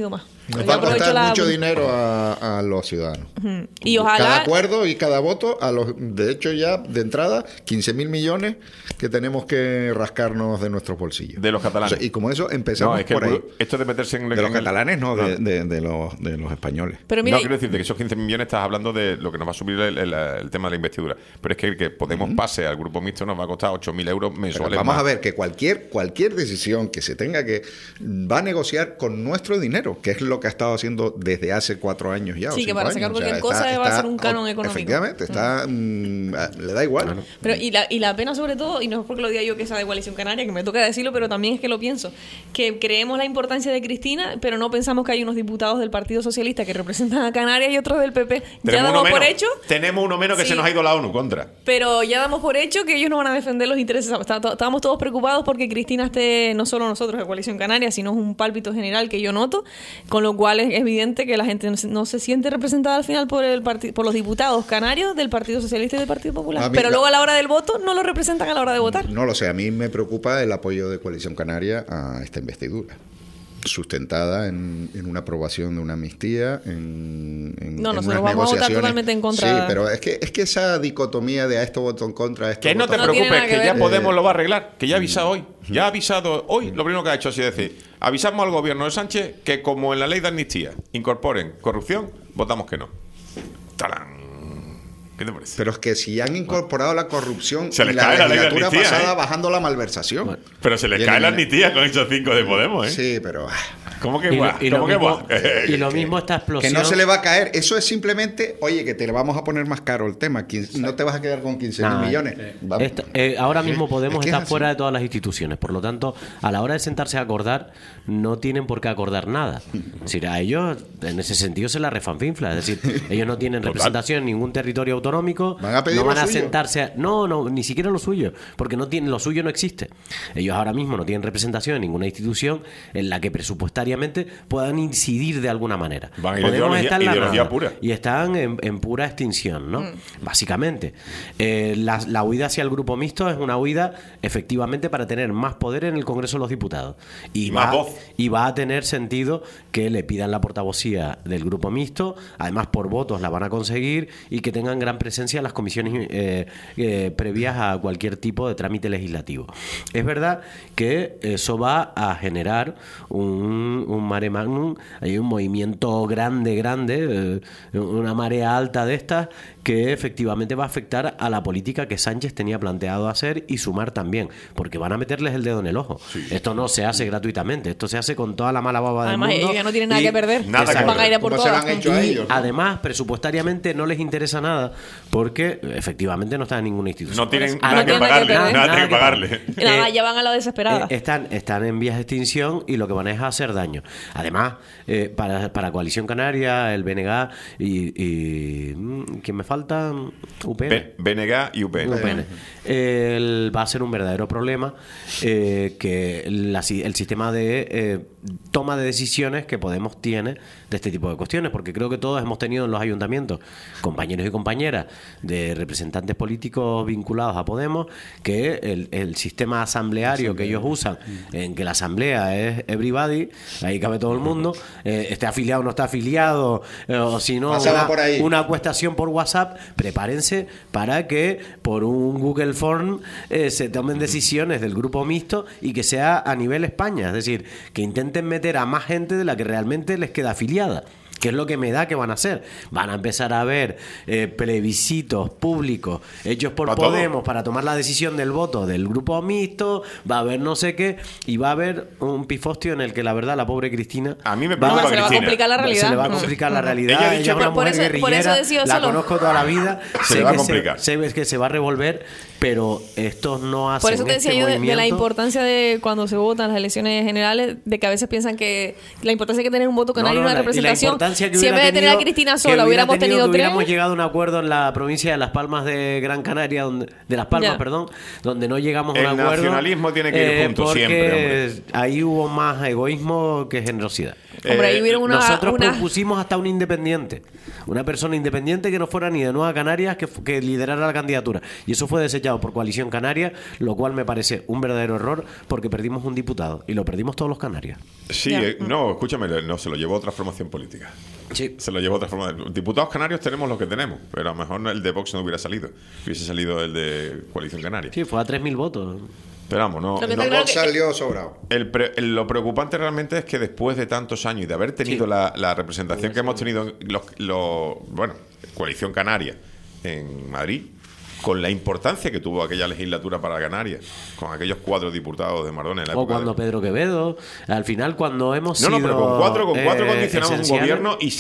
Speaker 6: Nos
Speaker 5: Yo
Speaker 6: va a
Speaker 5: aprovecho
Speaker 6: costar mucho dinero a los ciudadanos.
Speaker 5: Y ojalá...
Speaker 6: Cada acuerdo y cada voto, de hecho ya de entrada, 15.000 millones que tenemos que rascarnos de nuestros bolsillos.
Speaker 1: De los catalanes.
Speaker 6: O sea, y como eso empezamos
Speaker 1: No, es que
Speaker 6: por ahí.
Speaker 1: esto de meterse en...
Speaker 6: De los
Speaker 1: en el-
Speaker 6: catalanes, no, de los españoles.
Speaker 5: Pero mira,
Speaker 1: no, quiero decirte que esos 15 millones estás hablando de lo que nos va a subir el tema de la investidura. Pero es que el que Podemos pase al grupo mixto nos va a costar 8.000 euros
Speaker 6: Pero
Speaker 1: mensuales.
Speaker 6: vamos
Speaker 1: más.
Speaker 6: a ver que cualquier decisión que se tenga que va a negociar con nuestro dinero, que es lo que ha estado haciendo desde hace 4 años ya.
Speaker 5: Sí,
Speaker 6: o
Speaker 5: que
Speaker 6: 5
Speaker 5: para
Speaker 6: años.
Speaker 5: sacar
Speaker 6: O sea,
Speaker 5: cualquier cosa va a ser un canon económico.
Speaker 6: Efectivamente, le da igual.
Speaker 5: Pero y la pena sobre todo, y no es porque lo diga yo que sea de Coalición Canaria, que me toca decirlo, pero también es que lo pienso, que creemos la importancia de Cristina, pero no pensamos que hay unos diputados del Partido Socialista que representan a Canarias y otros del PP. Ya damos por hecho...
Speaker 1: Tenemos uno menos que
Speaker 5: Sí.
Speaker 1: se nos ha ido la ONU contra.
Speaker 5: Pero ya damos por hecho que ellos no van a defender los intereses. Estábamos todos preocupados porque Cristina esté, no solo nosotros de Coalición Canaria, sino es un pálpito general que yo noto, con lo cual es evidente que la gente no se siente representada al final por los diputados canarios del Partido Socialista y del Partido Popular.
Speaker 6: A mí
Speaker 5: Pero
Speaker 6: la-
Speaker 5: luego a la hora del voto no lo representan a la hora de votar.
Speaker 6: No lo sé, a mí me preocupa el apoyo de Coalición Canaria a esta investidura, sustentada en una aprobación de una amnistía, en
Speaker 5: No,
Speaker 6: en
Speaker 5: nosotros
Speaker 6: unas
Speaker 5: vamos a votar
Speaker 6: negociaciones.
Speaker 5: totalmente en contra.
Speaker 6: Sí, pero es que esa dicotomía de a esto voto en contra, a esto
Speaker 1: Que no
Speaker 6: voto
Speaker 1: te
Speaker 6: a
Speaker 5: No
Speaker 6: favor,
Speaker 5: tiene
Speaker 1: preocupes,
Speaker 5: nada que
Speaker 1: que ya
Speaker 5: ver.
Speaker 1: Podemos lo va a arreglar, que ya ha avisado hoy. Ya ha avisado hoy, lo primero que ha hecho ha sido decir, avisamos al gobierno de Sánchez que como en la ley de amnistía incorporen corrupción, votamos que no. ¡Talán! ¿Qué te parece?
Speaker 6: Pero es que si han incorporado la corrupción
Speaker 1: Se
Speaker 6: y
Speaker 1: les
Speaker 6: la
Speaker 1: cae la ley de
Speaker 6: legislatura
Speaker 1: amnistía,
Speaker 6: pasada
Speaker 1: ¿eh?
Speaker 6: bajando la malversación.
Speaker 1: Pero se les
Speaker 6: Viene-
Speaker 1: cae la amnistía con esos 5 de Podemos, ¿eh?
Speaker 6: Sí, pero
Speaker 1: ¿Cómo que
Speaker 4: Y
Speaker 1: guau?
Speaker 4: lo- y lo
Speaker 1: ¿Cómo que
Speaker 4: mismo-
Speaker 1: guau?
Speaker 4: y lo mismo esta
Speaker 6: que
Speaker 4: explosión.
Speaker 6: no se le va a caer. Eso es simplemente, oye, que te le vamos a poner más caro el tema. No te vas a quedar con 15.000
Speaker 4: Nah,
Speaker 6: millones. Vamos.
Speaker 4: Ahora mismo Podemos
Speaker 6: Es que es
Speaker 4: está
Speaker 6: así.
Speaker 4: fuera de todas las instituciones. Por lo tanto, a la hora de sentarse a acordar, no tienen por qué acordar nada. Es decir, a ellos, en ese sentido, se la refanfinfla. Es decir, ellos no tienen representación en ningún territorio autonómico.
Speaker 6: Van a pedir
Speaker 4: no van
Speaker 6: lo
Speaker 4: a
Speaker 6: suyo.
Speaker 4: sentarse a... No, ni siquiera lo suyo. Porque no tienen, lo suyo no existe. Ellos ahora mismo no tienen representación en ninguna institución en la que presupuestariamente puedan incidir de alguna manera.
Speaker 1: Van a
Speaker 4: Podemos estar en la
Speaker 1: ideología
Speaker 4: nada.
Speaker 1: pura.
Speaker 4: Y están en pura extinción, ¿no? Básicamente. La huida hacia el grupo mixto es una huida efectivamente para tener más poder en el Congreso de los Diputados.
Speaker 1: Y más voz.
Speaker 4: Y va a tener sentido que le pidan la portavocía del grupo mixto, además por votos la van a conseguir y que tengan gran presencia en las comisiones previas a cualquier tipo de trámite legislativo. Es verdad que eso va a generar un mare magnum, hay un movimiento grande, una marea alta de estas que efectivamente va a afectar a la política que Sánchez tenía planteado hacer y sumar también, porque van a meterles el dedo en el ojo. Esto no se hace gratuitamente, esto se hace con toda la mala baba
Speaker 5: Además,
Speaker 4: del mundo.
Speaker 5: ellos ya no tienen nada
Speaker 4: y-
Speaker 5: que perder.
Speaker 1: Nada que
Speaker 5: Van a ir a por
Speaker 6: ¿Cómo se lo
Speaker 5: todas.
Speaker 6: han hecho a
Speaker 4: y
Speaker 6: ellos? ¿no?
Speaker 4: además, presupuestariamente no les interesa nada porque efectivamente no están en ninguna institución.
Speaker 1: No tienen
Speaker 5: Ah,
Speaker 1: nada
Speaker 5: no
Speaker 1: que
Speaker 5: tienen nada que
Speaker 1: pagarle,
Speaker 5: perder.
Speaker 1: nada que
Speaker 4: que
Speaker 1: pagarle.
Speaker 5: Y nada, ya van a la desesperada.
Speaker 4: Están en vías de extinción y lo que van es a hacer daño. Además, para Coalición Canaria, el BNG ¿quién me falta? UPN.
Speaker 1: BNG y UPN.
Speaker 4: UPN. Va a ser un verdadero problema que el sistema de toma de decisiones que Podemos tiene de este tipo de cuestiones, porque creo que todos hemos tenido en los ayuntamientos compañeros y compañeras de representantes políticos vinculados a Podemos, que el sistema asambleario que ellos usan, en que la asamblea es everybody, ahí cabe todo el mundo, esté afiliado o no está afiliado, o si no,
Speaker 6: Pasaba por ahí.
Speaker 4: una acuestación por WhatsApp, prepárense para que por un Google Form se tomen decisiones del grupo mixto y que sea a nivel España, es decir, que intenten meter a más gente de la que realmente les queda afiliada. ¿Qué es lo que me da que van a hacer? Van a empezar a ver plebiscitos públicos hechos por
Speaker 1: Para todo.
Speaker 4: Podemos para tomar la decisión del voto del grupo mixto, va a haber no sé qué, y va a haber un pifostio en el que la verdad la pobre Cristina
Speaker 1: A mí me
Speaker 5: No,
Speaker 1: preocupa
Speaker 5: se le va a
Speaker 1: Cristina.
Speaker 5: complicar la realidad.
Speaker 4: se le va a complicar la realidad.
Speaker 1: Ella ha dicho
Speaker 4: Ella es
Speaker 1: que-
Speaker 4: una mujer
Speaker 5: por eso
Speaker 4: guerrillera,
Speaker 5: decía
Speaker 4: la
Speaker 5: solo.
Speaker 4: conozco toda la vida.
Speaker 1: Se
Speaker 4: sé
Speaker 1: le va a
Speaker 4: que
Speaker 1: complicar.
Speaker 4: sé que se va a revolver, pero estos no hacen
Speaker 5: Por eso te decía
Speaker 4: este
Speaker 5: yo de la
Speaker 4: movimiento.
Speaker 5: importancia de cuando se votan las elecciones generales, de que a veces piensan que la importancia que tener un voto canario y una
Speaker 4: y la
Speaker 5: representación.
Speaker 4: importancia que
Speaker 5: Si en
Speaker 4: hubiera
Speaker 5: vez de tener a
Speaker 4: tenido-
Speaker 5: Cristina
Speaker 4: que
Speaker 5: sola hubiéramos
Speaker 4: que
Speaker 5: tenido tres.
Speaker 4: hubiéramos llegado a un acuerdo en la provincia de Las Palmas de Gran Canaria, de Las Palmas,
Speaker 5: Ya.
Speaker 4: perdón, donde no llegamos a
Speaker 1: El
Speaker 4: un acuerdo.
Speaker 1: nacionalismo tiene que ir junto
Speaker 4: porque
Speaker 1: siempre, hombre.
Speaker 4: ahí hubo más egoísmo que generosidad.
Speaker 5: Hombre, ahí hubieron
Speaker 4: nosotros propusimos hasta un independiente, una persona independiente que no fuera ni de Nueva Canarias que liderara la candidatura. Y eso fue desechado por Coalición Canaria, lo cual me parece un verdadero error porque perdimos un diputado y lo perdimos todos los canarios.
Speaker 1: Sí, no, escúchame, no, se lo llevó otra formación política.
Speaker 4: Sí.
Speaker 1: Se lo llevó otra formación. Diputados canarios tenemos lo que tenemos, pero a lo mejor el de Vox no hubiera salido. Hubiese salido el de Coalición Canaria.
Speaker 4: Sí, fue a 3.000 votos.
Speaker 1: Pero vamos, no.
Speaker 6: Vox salió sobrado.
Speaker 1: Lo preocupante realmente es que después de tantos años y de haber tenido la representación que hemos tenido Coalición Canaria en Madrid, con la importancia que tuvo aquella legislatura para Canarias, con aquellos 4 diputados de Mardones en la
Speaker 4: O
Speaker 1: época
Speaker 4: cuando Pedro Quevedo, al final cuando hemos sido...
Speaker 1: No, pero con cuatro condicionamos un
Speaker 4: esenciales.
Speaker 1: gobierno y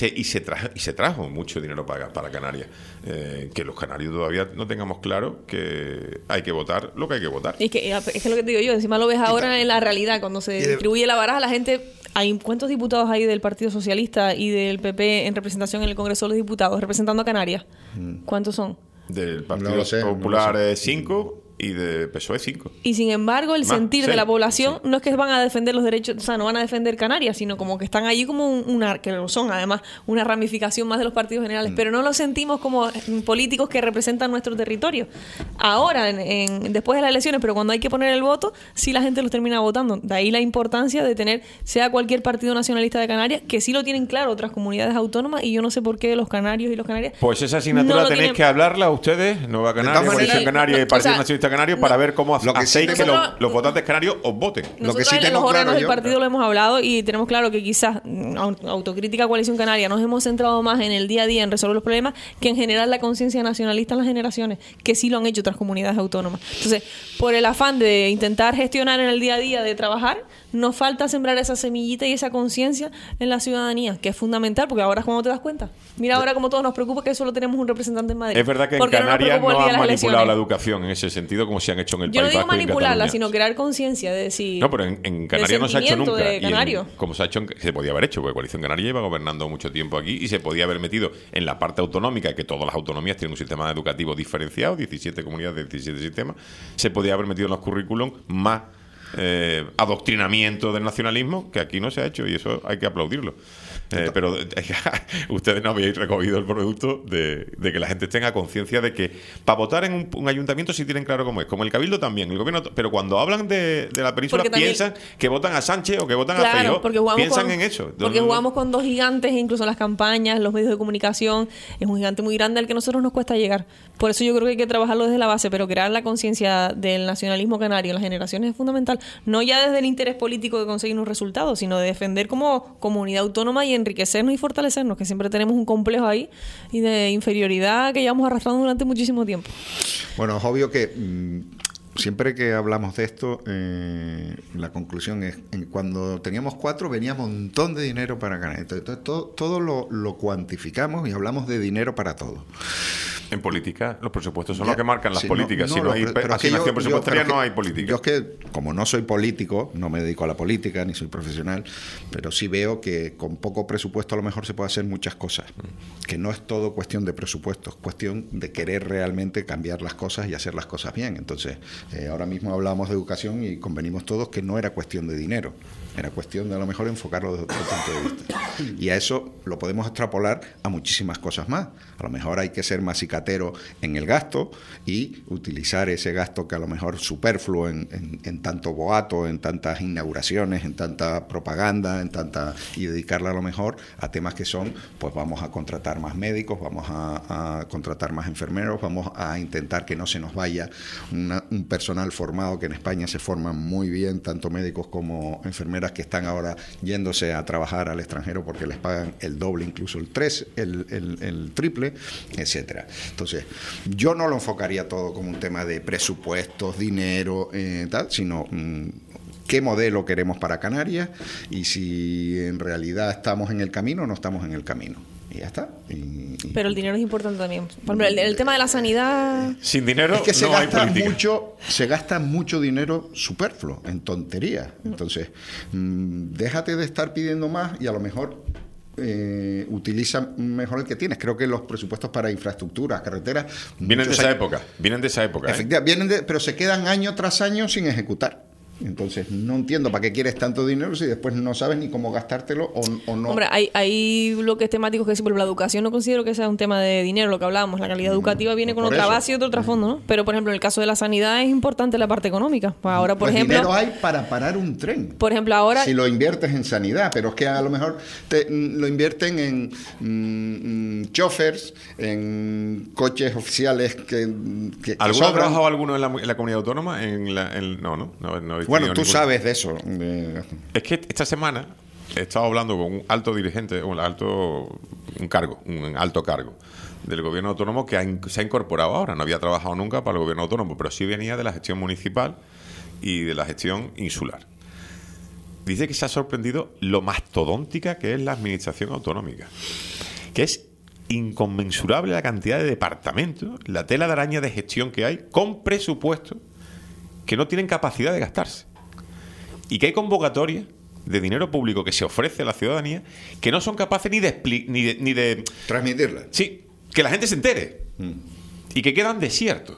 Speaker 1: se trajo mucho dinero para Canarias. Que los canarios todavía no tengamos claro que hay que votar lo que hay que votar.
Speaker 5: Es que lo que te digo yo, encima lo ves ahora en la realidad, cuando se distribuye la baraja, la gente... ¿Cuántos diputados hay del Partido Socialista y del PP en representación en el Congreso de los Diputados, representando a Canarias? ¿Cuántos son?
Speaker 1: Del Partido
Speaker 6: No lo sé,
Speaker 1: Popular
Speaker 6: no lo sé.
Speaker 1: 5 y de PSOE 5.
Speaker 5: Y sin embargo, el
Speaker 1: Más,
Speaker 5: sentir
Speaker 1: sí,
Speaker 5: de la población
Speaker 1: sí.
Speaker 5: no es que van a defender los derechos, o sea, no van a defender Canarias, sino como que están allí como que lo son, además, una ramificación más de los partidos generales. Pero no lo sentimos como políticos que representan nuestro territorio. Ahora, después de las elecciones, pero cuando hay que poner el voto, sí la gente los termina votando. De ahí la importancia de tener, sea cualquier partido nacionalista de Canarias, que sí lo tienen claro otras comunidades autónomas, y yo no sé por qué los canarios y los canarias...
Speaker 1: Pues esa asignatura
Speaker 5: no lo
Speaker 1: tenéis
Speaker 5: tienen.
Speaker 1: que hablarla ustedes, Nueva Canaria,
Speaker 6: maneras,
Speaker 1: Coalición Canaria y
Speaker 5: o
Speaker 1: Partido
Speaker 5: sea,
Speaker 1: Nacionalista Canario, para ver cómo
Speaker 6: lo que sí
Speaker 1: hacéis que
Speaker 5: tengo-
Speaker 1: los votantes canarios os voten.
Speaker 6: Lo que
Speaker 5: Nosotros
Speaker 6: sí
Speaker 5: en
Speaker 6: tengo
Speaker 5: los órganos
Speaker 6: claro
Speaker 5: del
Speaker 6: yo-
Speaker 5: partido lo hemos hablado y tenemos claro que quizás autocrítica Coalición Canaria nos hemos centrado más en el día a día en resolver los problemas que en generar la conciencia nacionalista en las generaciones, que sí lo han hecho otras comunidades autónomas. Entonces, por el afán de intentar gestionar en el día a día, de trabajar, nos falta sembrar esa semillita y esa conciencia en la ciudadanía, que es fundamental, porque ahora es cuando te das cuenta. Mira ahora cómo todos nos preocupa que solo tenemos un representante en Madrid.
Speaker 1: Es verdad que en
Speaker 5: Porque nos
Speaker 1: Canarias
Speaker 5: preocupó el
Speaker 1: no
Speaker 5: día de
Speaker 1: han
Speaker 5: las
Speaker 1: manipulado la
Speaker 5: elecciones.
Speaker 1: educación en ese sentido como se han hecho en el
Speaker 5: Yo no
Speaker 1: País
Speaker 5: digo
Speaker 1: Vasco y en
Speaker 5: manipularla,
Speaker 1: Cataluña.
Speaker 5: sino crear conciencia de decir...
Speaker 1: No, pero en Canarias no se ha hecho
Speaker 5: sentimiento
Speaker 1: nunca.
Speaker 5: de
Speaker 1: Y en-
Speaker 5: canario.
Speaker 1: como se ha hecho, se podía haber hecho, porque Coalición Canaria lleva gobernando mucho tiempo aquí y se podía haber metido en la parte autonómica, que todas las autonomías tienen un sistema educativo diferenciado, 17 comunidades, 17 sistemas, se podía haber metido en los currículum más adoctrinamiento del nacionalismo, que aquí no se ha hecho y eso hay que aplaudirlo. Pero ustedes no habéis recogido el producto de que la gente tenga conciencia de que para votar en un ayuntamiento sí tienen claro cómo es, como el Cabildo también, el gobierno, pero cuando hablan de la península
Speaker 5: Porque también-
Speaker 1: piensan que votan a Sánchez o que votan a
Speaker 5: Claro,
Speaker 1: Feijóo,
Speaker 5: porque jugamos
Speaker 1: piensan
Speaker 5: con,
Speaker 1: en eso.
Speaker 5: Porque jugamos con dos gigantes, incluso en las campañas, los medios de comunicación. Es un gigante muy grande al que a nosotros nos cuesta llegar. Por eso yo creo que hay que trabajarlo desde la base, pero crear la conciencia del nacionalismo canario en las generaciones es fundamental. No ya desde el interés político de conseguir un resultado, sino de defender como comunidad autónoma y enriquecernos y fortalecernos, que siempre tenemos un complejo ahí y de inferioridad que llevamos arrastrando durante muchísimo tiempo.
Speaker 6: Bueno, es obvio que siempre que hablamos de esto, la conclusión es, cuando teníamos 4 venía un montón de dinero para ganar. Entonces todo lo cuantificamos y hablamos de dinero para todo.
Speaker 1: En política, los presupuestos son
Speaker 6: Ya,
Speaker 1: los que marcan las
Speaker 6: sí,
Speaker 1: políticas. Si no hay
Speaker 6: pero es que
Speaker 1: asignación
Speaker 6: yo-
Speaker 1: presupuestaria,
Speaker 6: pero
Speaker 1: no
Speaker 6: es
Speaker 1: hay política.
Speaker 6: Yo es que, como no soy político, no me dedico a la política, ni soy profesional, pero sí veo que con poco presupuesto a lo mejor se puede hacer muchas cosas. Que no es todo cuestión de presupuesto, es cuestión de querer realmente cambiar las cosas y hacer las cosas bien. Entonces, ahora mismo hablábamos de educación y convenimos todos que no era cuestión de dinero. Era cuestión de a lo mejor enfocarlo desde otro punto de vista. Y a eso lo podemos extrapolar a muchísimas cosas más. A lo mejor hay que ser más cicatero en el gasto y utilizar ese gasto que a lo mejor superfluo en tanto boato, en tantas inauguraciones, en tanta propaganda, y dedicarla a lo mejor a temas que son, pues vamos a contratar más médicos, vamos a contratar más enfermeros, vamos a intentar que no se nos vaya un personal formado, que en España se forman muy bien, tanto médicos como enfermeras, que están ahora yéndose a trabajar al extranjero porque les pagan el doble, incluso el triple, etcétera. Entonces, yo no lo enfocaría todo como un tema de presupuestos, dinero, tal, sino qué modelo queremos para Canarias y si en realidad estamos en el camino o no estamos en el camino. Y ya está.
Speaker 5: Pero el dinero es importante también. Por ejemplo, el tema de la sanidad...
Speaker 1: Sin dinero
Speaker 6: Es que
Speaker 1: no hay política.
Speaker 6: se gasta mucho dinero superfluo, en tonterías. Entonces, déjate de estar pidiendo más y a lo mejor utiliza mejor el que tienes. Creo que los presupuestos para infraestructuras, carreteras...
Speaker 1: Vienen de
Speaker 6: muchos
Speaker 1: esa
Speaker 6: años-
Speaker 1: época. Vienen de esa época.
Speaker 6: Efectivamente, pero se quedan año tras año sin ejecutar. Entonces, no entiendo para qué quieres tanto dinero si después no sabes ni cómo gastártelo o no.
Speaker 5: Hombre, hay bloques temáticos que sí, por ejemplo, la educación no considero que sea un tema de dinero, lo que hablábamos. La calidad educativa viene con
Speaker 6: por
Speaker 5: otra
Speaker 6: eso.
Speaker 5: base y otro trasfondo, ¿no? Pero, por ejemplo, en el caso de la sanidad es importante la parte económica. Pues ahora, por
Speaker 6: Pues
Speaker 5: ejemplo,
Speaker 6: dinero hay para parar un tren.
Speaker 5: por ejemplo, ahora
Speaker 6: Si lo inviertes en sanidad, pero es que a lo mejor lo invierten en chófers, en coches oficiales que
Speaker 1: ¿Alguno ha
Speaker 6: sobran.
Speaker 1: trabajado alguno en la comunidad autónoma? No habéis
Speaker 6: Bueno,
Speaker 1: tenido
Speaker 6: tú
Speaker 1: ninguno.
Speaker 6: sabes de eso.
Speaker 1: Es que esta semana he estado hablando con un alto dirigente, un alto cargo del gobierno autónomo que se ha incorporado ahora. No había trabajado nunca para el gobierno autónomo, pero sí venía de la gestión municipal y de la gestión insular. Dice que se ha sorprendido lo mastodóntica que es la administración autonómica, que es inconmensurable la cantidad de departamentos, la tela de araña de gestión que hay con presupuestos que no tienen capacidad de gastarse. Y que hay convocatorias de dinero público que se ofrece a la ciudadanía que no son capaces ni de
Speaker 6: Transmitirla.
Speaker 1: sí, que la gente se entere. Y que quedan desiertos.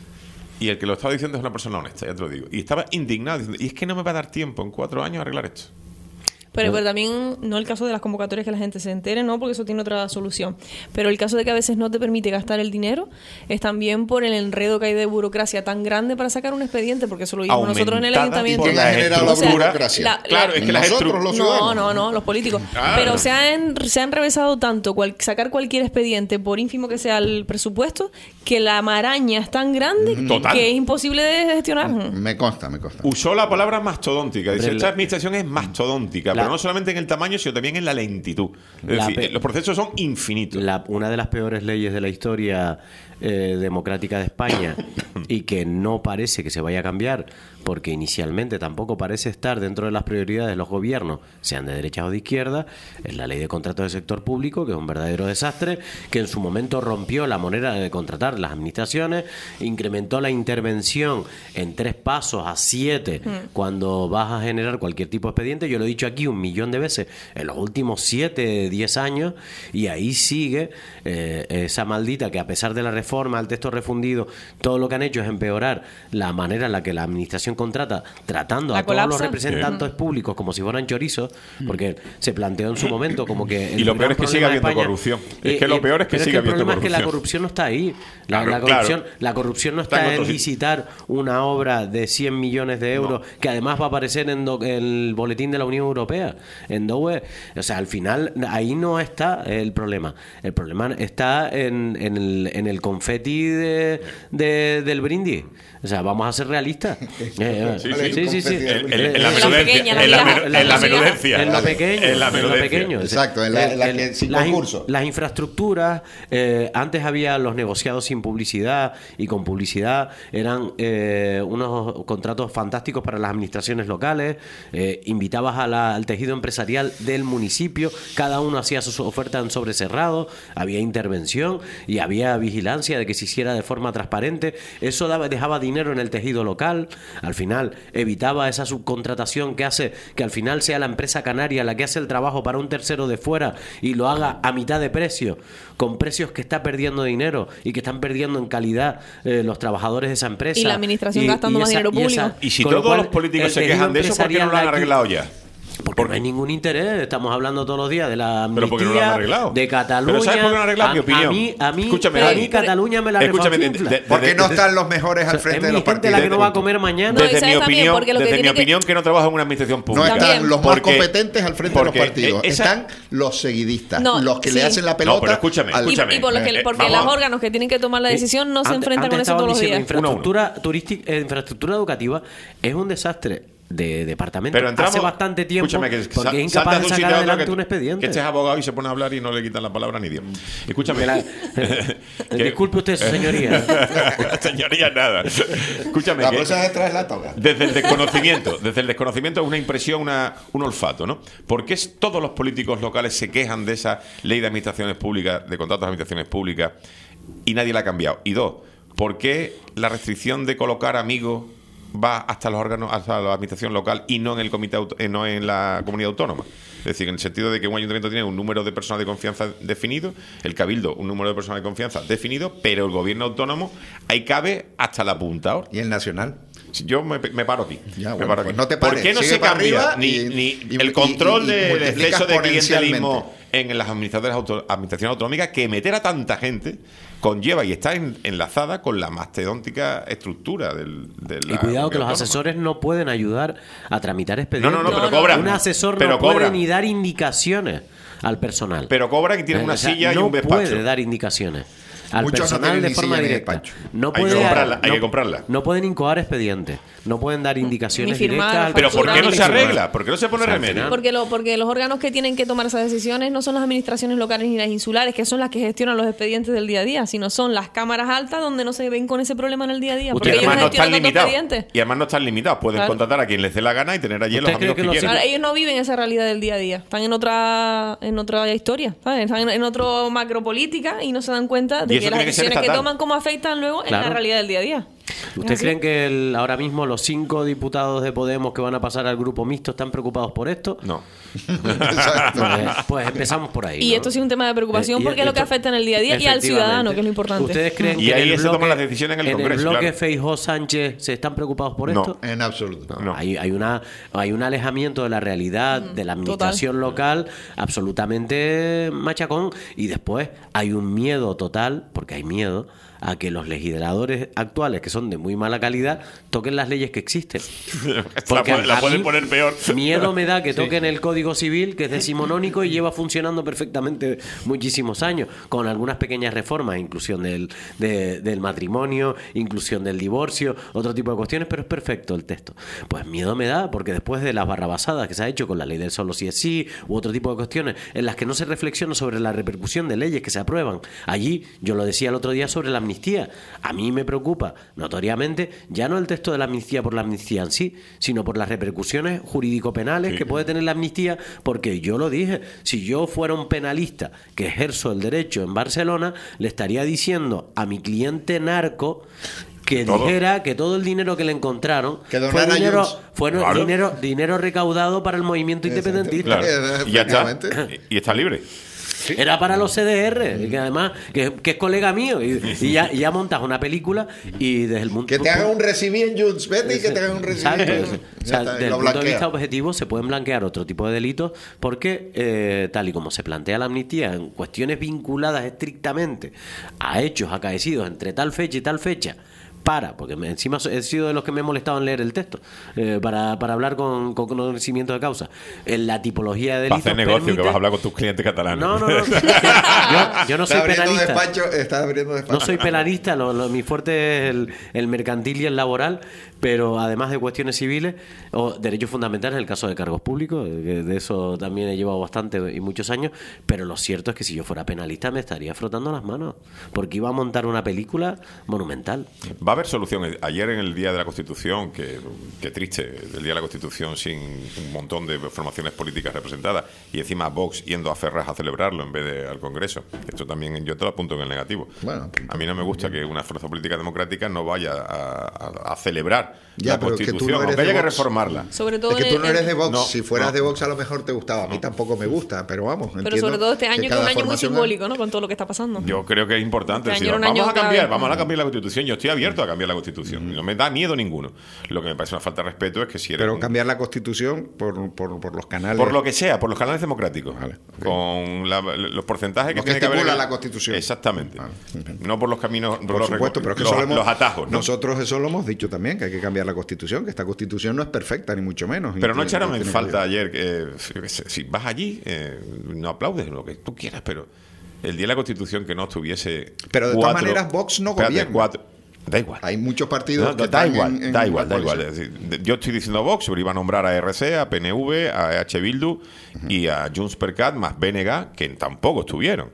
Speaker 1: Y el que lo estaba diciendo es una persona honesta, ya te lo digo. Y estaba indignado diciendo, y es que no me va a dar tiempo en 4 años a arreglar esto.
Speaker 5: Pero también no el caso de las convocatorias que la gente se entere, no, porque eso tiene otra solución. Pero el caso de que a veces no te permite gastar el dinero es también por el enredo que hay de burocracia tan grande para sacar un expediente, porque eso lo vimos nosotros en el
Speaker 1: Aumentada
Speaker 5: ayuntamiento.
Speaker 1: por
Speaker 6: ¿Quién ha generado la burocracia?
Speaker 1: Claro, es que
Speaker 6: Nosotros los ciudadanos.
Speaker 5: No, los políticos.
Speaker 1: Claro.
Speaker 5: Pero se han revesado tanto sacar cualquier expediente, por ínfimo que sea el presupuesto, que la maraña es tan grande
Speaker 1: Total.
Speaker 5: que es imposible de gestionar.
Speaker 6: Me consta.
Speaker 1: Usó la palabra mastodóntica. Dice,
Speaker 4: Pero
Speaker 1: esta administración es mastodóntica, pero no solamente en el tamaño, sino también en la lentitud. Es decir, los procesos son infinitos.
Speaker 4: Una de las peores leyes de la historia democrática de España y que no parece que se vaya a cambiar porque inicialmente tampoco parece estar dentro de las prioridades de los gobiernos, sean de derecha o de izquierda, es la ley de contratos del sector público, que es un verdadero desastre, que en su momento rompió la manera de contratar las administraciones, incrementó la intervención en 3 pasos a 7 cuando vas a generar cualquier tipo de expediente. Yo lo he dicho aquí 1.000.000 de veces en los últimos 7, 10 años, y ahí sigue esa maldita que, a pesar de la reforma, el texto refundido, todo lo que han hecho es empeorar la manera en la que la administración contrata, tratando
Speaker 5: La
Speaker 4: a todos los
Speaker 5: colapsa.
Speaker 4: representantes públicos como si fueran chorizos, porque se planteó en su momento como que...
Speaker 1: Y lo peor es que sigue habiendo corrupción. Es que lo peor es que sigue habiendo
Speaker 4: el problema es que la
Speaker 1: corrupción.
Speaker 4: corrupción no está ahí.
Speaker 1: Claro.
Speaker 4: La corrupción no
Speaker 1: Está en
Speaker 4: está en
Speaker 1: otros
Speaker 4: licitar una obra de 100 millones de euros que además va a aparecer en el boletín de la Unión Europea, en DOE. O sea, al final ahí no está el problema. El problema está en el confeti del brindis. O sea, vamos a ser realistas.
Speaker 1: Sí.
Speaker 6: En
Speaker 1: la menudencia. En la menudencia.
Speaker 4: En lo pequeño.
Speaker 1: En la
Speaker 4: en lo
Speaker 1: menudencia.
Speaker 4: pequeño.
Speaker 6: Exacto, en la que sin concurso.
Speaker 4: Las infraestructuras, antes había los negociados sin publicidad y con publicidad, eran unos contratos fantásticos para las administraciones locales, invitabas al tejido empresarial del municipio, cada uno hacía sus ofertas en sobrecerrado, había intervención y había vigilancia de que se hiciera de forma transparente. Eso dejaba dinero en el tejido local, al final evitaba esa subcontratación que hace que al final sea la empresa canaria la que hace el trabajo para un tercero de fuera y lo haga a mitad de precio, con precios que está perdiendo dinero y que están perdiendo en calidad los trabajadores de esa empresa.
Speaker 5: Y la administración gastando más dinero público.
Speaker 1: Y si
Speaker 4: con lo
Speaker 1: todos
Speaker 4: cual,
Speaker 1: los políticos
Speaker 4: el
Speaker 1: se
Speaker 4: tejido
Speaker 1: quejan de eso, ¿por qué no lo han
Speaker 4: empresarial aquí-
Speaker 1: arreglado ya?
Speaker 4: Porque no hay ningún interés, estamos hablando todos los días de la
Speaker 1: Pero porque no lo han
Speaker 4: amnistía,
Speaker 1: arreglado.
Speaker 4: de Cataluña.
Speaker 1: Pero ¿sabes por qué no lo han arreglado? Mi opinión.
Speaker 4: A mí
Speaker 1: Escúchame,
Speaker 4: Cataluña me la
Speaker 1: escúchame,
Speaker 4: refanflinfla.
Speaker 6: Porque no están los mejores al
Speaker 4: Es
Speaker 6: frente
Speaker 4: mi
Speaker 6: de los
Speaker 4: gente
Speaker 6: partidos.
Speaker 4: la que no va a comer mañana.
Speaker 5: No, y
Speaker 1: Desde
Speaker 5: sabes
Speaker 1: mi
Speaker 5: también,
Speaker 1: opinión,
Speaker 5: porque lo que
Speaker 1: desde mi
Speaker 5: tiene que-
Speaker 1: opinión que no trabaja en una administración
Speaker 6: No
Speaker 1: pública.
Speaker 6: están
Speaker 5: También.
Speaker 6: los más
Speaker 1: Porque-
Speaker 6: competentes al frente de los
Speaker 1: porque
Speaker 6: partidos.
Speaker 1: esa-
Speaker 6: Están los seguidistas,
Speaker 5: No,
Speaker 6: los que
Speaker 5: sí.
Speaker 6: le hacen la pelota.
Speaker 1: No, pero escúchame,
Speaker 6: al-
Speaker 1: escúchame.
Speaker 5: Y por lo que, porque
Speaker 1: vamos.
Speaker 5: los órganos que tienen que tomar la decisión no se
Speaker 4: Antes-
Speaker 5: enfrentan con
Speaker 4: antes
Speaker 5: eso todos los
Speaker 4: estaban
Speaker 5: días.
Speaker 4: diciendo, infraestructura turística, infraestructura educativa es un desastre de departamento
Speaker 1: Pero entramos,
Speaker 4: hace bastante tiempo
Speaker 1: escúchame, que
Speaker 4: porque es
Speaker 1: saltas
Speaker 4: incapaz
Speaker 1: de
Speaker 4: de
Speaker 1: un
Speaker 4: sacar
Speaker 1: sitio a otro
Speaker 4: adelante
Speaker 1: que-
Speaker 4: un expediente.
Speaker 1: Que este es abogado y se pone a hablar y no le quitan la palabra ni Dios. Escúchame.
Speaker 4: Disculpe usted, su señoría.
Speaker 1: Señoría, nada. Escúchame.
Speaker 6: La
Speaker 1: que-
Speaker 6: próxima vez traes la toga.
Speaker 1: Desde el desconocimiento es una impresión, un olfato, ¿no? ¿Por qué todos los políticos locales se quejan de esa ley de administraciones públicas, de contratos de administraciones públicas, y nadie la ha cambiado? Y dos, ¿por qué la restricción de colocar amigos va hasta los órganos, hasta la administración local y no en el comité, no en la comunidad autónoma? Es decir, en el sentido de que un ayuntamiento tiene un número de personas de confianza definido, el cabildo un número de personas de confianza definido, pero el gobierno autónomo ahí cabe hasta el apuntador.
Speaker 6: Y el nacional.
Speaker 1: Yo me paro aquí.
Speaker 6: Ya,
Speaker 1: Me
Speaker 6: bueno,
Speaker 1: paro
Speaker 6: pues
Speaker 1: aquí.
Speaker 6: no te pares,
Speaker 1: ¿Por qué no
Speaker 6: sigue
Speaker 1: se
Speaker 6: para
Speaker 1: cambia
Speaker 6: arriba
Speaker 1: ni
Speaker 6: y
Speaker 1: el control
Speaker 6: y
Speaker 1: del
Speaker 6: multiplicas
Speaker 1: exceso de clientelismo
Speaker 6: exponencialmente
Speaker 1: en las administraciones autonómicas, que meter a tanta gente conlleva y está enlazada con la mastodóntica estructura de la
Speaker 4: Y cuidado que los
Speaker 1: autónoma.
Speaker 4: asesores no pueden ayudar a tramitar expedientes.
Speaker 1: No, pero cobran.
Speaker 4: Un asesor
Speaker 1: Pero
Speaker 4: no puede
Speaker 1: cobran.
Speaker 4: ni dar indicaciones al personal.
Speaker 1: Pero cobran y tienen una
Speaker 4: O sea,
Speaker 1: silla y
Speaker 4: no
Speaker 1: un despacho.
Speaker 4: puede dar indicaciones al
Speaker 6: Muchos no
Speaker 4: personal
Speaker 6: tienen
Speaker 4: de
Speaker 6: ni
Speaker 4: forma
Speaker 6: silla ni
Speaker 4: directa.
Speaker 6: despacho.
Speaker 4: No
Speaker 1: Hay que
Speaker 4: puede,
Speaker 1: comprarla, hay
Speaker 4: no-
Speaker 1: que comprarla.
Speaker 4: No pueden incoar expedientes, no pueden dar indicaciones
Speaker 5: Ni firmar
Speaker 4: directas al
Speaker 1: Pero ¿por qué no se
Speaker 5: Factura,
Speaker 1: arregla? ¿Por qué no se pone
Speaker 4: O sea, al
Speaker 1: remedio?
Speaker 4: final-
Speaker 5: Porque los órganos que tienen que tomar esas decisiones no son las administraciones locales ni las insulares, que son las que gestionan los expedientes del día a día, sino son las cámaras altas donde no se ven con ese problema en el día a día.
Speaker 1: Y
Speaker 5: Porque ellos
Speaker 1: además
Speaker 5: no
Speaker 1: no están
Speaker 5: gestionan tantos
Speaker 1: limitados.
Speaker 5: expedientes.
Speaker 1: Y además no están limitados. Pueden
Speaker 5: Claro.
Speaker 1: contratar a quien les dé la gana y tener allí
Speaker 4: ¿Usted
Speaker 1: los
Speaker 4: cree
Speaker 1: amigos
Speaker 4: que
Speaker 1: que
Speaker 4: los
Speaker 1: quieran.
Speaker 5: Claro, ellos no viven esa realidad del día a día. Están en otra historia, ¿sabes? Están en otro macropolítica y no se dan cuenta
Speaker 1: Y
Speaker 5: de
Speaker 1: eso
Speaker 5: que las
Speaker 1: tiene que ser
Speaker 5: decisiones que
Speaker 1: estatal.
Speaker 5: toman cómo afectan luego en
Speaker 4: Claro.
Speaker 5: la realidad del día a día.
Speaker 4: ¿Ustedes
Speaker 5: ¿Es así?
Speaker 4: creen que ahora mismo los 5 diputados de Podemos que van a pasar al grupo mixto están preocupados por esto?
Speaker 1: No.
Speaker 6: Exacto.
Speaker 4: Pues empezamos por ahí.
Speaker 5: Y
Speaker 4: ¿no?
Speaker 5: esto sí es un tema de preocupación
Speaker 4: Y
Speaker 5: porque es lo que
Speaker 4: esto-
Speaker 5: afecta en el día a día y al
Speaker 4: Efectivamente.
Speaker 5: ciudadano, que es lo importante.
Speaker 4: ¿Ustedes creen
Speaker 1: Y
Speaker 4: que
Speaker 1: ahí
Speaker 4: en el
Speaker 1: se toman
Speaker 4: bloque-
Speaker 1: las decisiones en el Congreso,
Speaker 4: bloque
Speaker 1: claro.
Speaker 4: Feijóo-Sánchez se están preocupados por
Speaker 1: No.
Speaker 4: esto?
Speaker 6: En absoluto.
Speaker 1: No.
Speaker 4: Hay un alejamiento de la realidad, de la administración local, absolutamente machacón. Y después hay un miedo total, porque hay miedo, a que los legisladores actuales, que son de muy mala calidad, toquen las leyes que existen.
Speaker 1: La
Speaker 4: a
Speaker 1: pueden
Speaker 4: mí
Speaker 1: poner peor.
Speaker 4: Miedo me da que toquen el Código Civil, que es decimonónico y lleva funcionando perfectamente muchísimos años, con algunas pequeñas reformas, inclusión del matrimonio, inclusión del divorcio, otro tipo de cuestiones, pero es perfecto el texto. Pues miedo me da, porque después de las barrabasadas que se ha hecho con la ley del solo sí es sí, u otro tipo de cuestiones, en las que no se reflexiona sobre la repercusión de leyes que se aprueban. Allí, yo lo decía el otro día sobre la amnistía. A mí me preocupa notoriamente ya no el texto de la amnistía por la amnistía en sí, sino por las repercusiones jurídico-penales que puede tener la amnistía, porque yo lo dije, si yo fuera un penalista que ejerzo el derecho en Barcelona, le estaría diciendo a mi cliente narco que
Speaker 1: Todo.
Speaker 4: dijera que todo el dinero que le encontraron
Speaker 6: Que
Speaker 4: fue
Speaker 6: donara
Speaker 4: dinero,
Speaker 6: Junts.
Speaker 1: Claro.
Speaker 4: dinero recaudado para el movimiento independentista.
Speaker 1: Claro. Y ya está.
Speaker 6: Efectivamente.
Speaker 1: Y está libre.
Speaker 4: Era para los CDR, que además que es colega mío, y ya montas una película y desde el mundo...
Speaker 6: Que te hagan un recibí en Junts, vete y que te hagan un recibí
Speaker 4: Exacto.
Speaker 6: en Junts.
Speaker 4: O sea,
Speaker 6: Ya está,
Speaker 4: desde el
Speaker 6: lo
Speaker 4: punto de
Speaker 6: blanquea.
Speaker 4: vista objetivo se pueden blanquear otro tipo de delitos porque, tal y como se plantea la amnistía en cuestiones vinculadas estrictamente a hechos acaecidos entre tal fecha y tal fecha, porque encima he sido de los que me he molestado en leer el texto, para hablar con conocimiento de causa. En la tipología de
Speaker 1: Para
Speaker 4: delitos
Speaker 1: hacer negocio,
Speaker 4: permite-
Speaker 1: que vas a hablar con tus clientes catalanes.
Speaker 4: No. Yo no soy penalista.
Speaker 6: Está abriendo despacho.
Speaker 4: No soy penalista, mi fuerte es el mercantil y el laboral, pero además de cuestiones civiles o derechos fundamentales, en el caso de cargos públicos, que de eso también he llevado bastante y muchos años, pero lo cierto es que si yo fuera penalista me estaría frotando las manos, porque iba a montar una película monumental.
Speaker 1: Va a haber solución. Ayer en el Día de la Constitución, que triste, el Día de la Constitución sin un montón de formaciones políticas representadas y encima Vox yendo a Ferraz a celebrarlo en vez de al Congreso. Esto también yo te lo apunto en el negativo.
Speaker 6: Bueno,
Speaker 1: a mí no me gusta que una fuerza política democrática no vaya a celebrar
Speaker 6: Ya,
Speaker 1: la
Speaker 6: pero es que tú
Speaker 1: Constitución,
Speaker 6: no eres
Speaker 1: aunque haya
Speaker 6: de
Speaker 1: que
Speaker 6: Vox.
Speaker 1: reformarla.
Speaker 5: Sobre todo
Speaker 6: Es que
Speaker 5: en
Speaker 6: tú
Speaker 5: el-
Speaker 6: no eres de Vox.
Speaker 1: No,
Speaker 6: Si fueras
Speaker 1: no.
Speaker 6: de Vox a lo mejor te gustaba. A mí tampoco me gusta, pero vamos.
Speaker 5: Pero
Speaker 6: entiendo
Speaker 5: sobre todo este año, que es
Speaker 6: cada
Speaker 5: un año muy
Speaker 6: formación
Speaker 5: simbólico, ¿no? Con todo lo que está pasando.
Speaker 1: Yo creo que es importante.
Speaker 5: Este
Speaker 1: decir,
Speaker 5: año era un
Speaker 1: vamos
Speaker 5: año
Speaker 1: a cambiar,
Speaker 5: clave.
Speaker 1: vamos a cambiar la Constitución. Yo estoy abierto a cambiar la Constitución. No me da miedo ninguno. Lo que me parece una falta de respeto es que si eres
Speaker 6: Pero
Speaker 1: un-
Speaker 6: cambiar la Constitución por los canales.
Speaker 1: por lo que sea, por los canales democráticos,
Speaker 6: Vale, ok.
Speaker 1: con los porcentajes que
Speaker 6: Lo que
Speaker 1: tiene que haber.
Speaker 6: estipula la Constitución.
Speaker 1: Exactamente.
Speaker 6: Vale.
Speaker 1: No por los caminos,
Speaker 6: Por supuesto, pero es que
Speaker 1: los,
Speaker 6: eso lo hemos-
Speaker 1: los atajos. ¿no?
Speaker 6: Nosotros eso lo hemos dicho también, que hay que cambiar la Constitución, que esta Constitución no es perfecta, ni mucho menos.
Speaker 1: Pero no
Speaker 6: Y
Speaker 1: echaron en
Speaker 6: tiene que
Speaker 1: falta
Speaker 6: cambiar.
Speaker 1: ayer que yo qué sé, si vas allí, no aplaudes lo que tú quieras, pero el día de la Constitución que no estuviese.
Speaker 6: Pero de todas maneras, Vox no gobierna.
Speaker 1: Da igual.
Speaker 6: Hay muchos partidos
Speaker 1: No,
Speaker 6: que
Speaker 1: da
Speaker 6: están
Speaker 1: igual,
Speaker 6: en
Speaker 1: da igual,
Speaker 6: la
Speaker 1: da igual.
Speaker 6: coalición.
Speaker 1: Es decir, yo estoy diciendo Vox, pero iba a nombrar a RC, a PNV, a H. Bildu y a Junts per Cat más BNG, que tampoco estuvieron.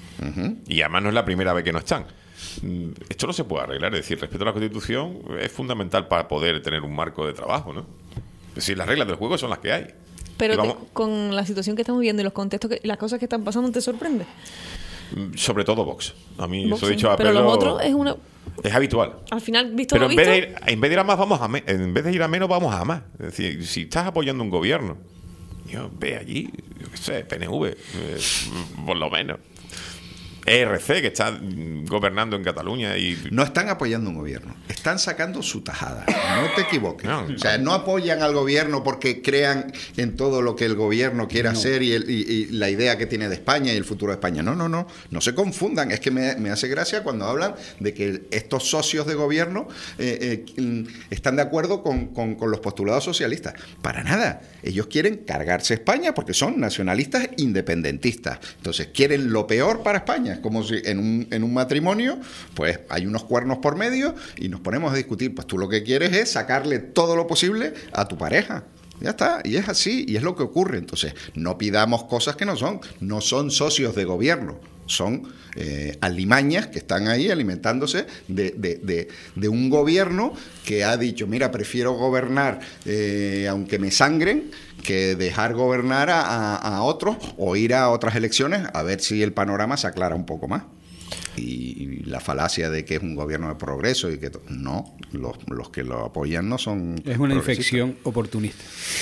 Speaker 1: Y además no es la primera vez que no están. Esto no se puede arreglar. Es decir, respeto a la Constitución es fundamental para poder tener un marco de trabajo, ¿no? Es decir, las reglas del juego son las que hay.
Speaker 5: Pero
Speaker 1: Y vamos-
Speaker 5: con la situación que estamos viendo y los contextos y las cosas que están pasando, ¿te sorprende?
Speaker 1: Sobre todo Vox. A mí,
Speaker 5: Vox,
Speaker 1: eso he
Speaker 5: sí.
Speaker 1: dicho a
Speaker 5: Pero
Speaker 1: Pedro,
Speaker 5: los otros es una...
Speaker 1: es habitual.
Speaker 5: Al final, visto
Speaker 1: Pero
Speaker 5: lo
Speaker 1: en
Speaker 5: visto...
Speaker 1: vez de ir a más, vamos a en vez de ir a menos, vamos a más. Es decir, si estás apoyando un gobierno, ve allí, yo qué sé, PNV, por lo menos. ERC, que está gobernando en Cataluña y...
Speaker 6: No están apoyando un gobierno, están sacando su tajada. No te equivoques.
Speaker 1: No.
Speaker 6: O sea, no apoyan al gobierno porque crean en todo lo que el gobierno quiere hacer y la idea que tiene de España y el futuro de España. No. No se confundan. Es que me hace gracia cuando hablan de que estos socios de gobierno están de acuerdo con los postulados socialistas. Para nada. Ellos quieren cargarse España porque son nacionalistas independentistas. Entonces, quieren lo peor para España. Es como si en un matrimonio, pues hay unos cuernos por medio y nos ponemos a discutir. Pues tú lo que quieres es sacarle todo lo posible a tu pareja. Ya está, y es así, y es lo que ocurre. Entonces, no pidamos cosas que no son socios de gobierno, son alimañas que están ahí alimentándose de un gobierno que ha dicho, mira, prefiero gobernar aunque me sangren, que dejar gobernar a otros o ir a otras elecciones a ver si el panorama se aclara un poco más. Y la falacia de que es un gobierno de progreso y que no, los que lo apoyan no son
Speaker 2: es una infección oportunista.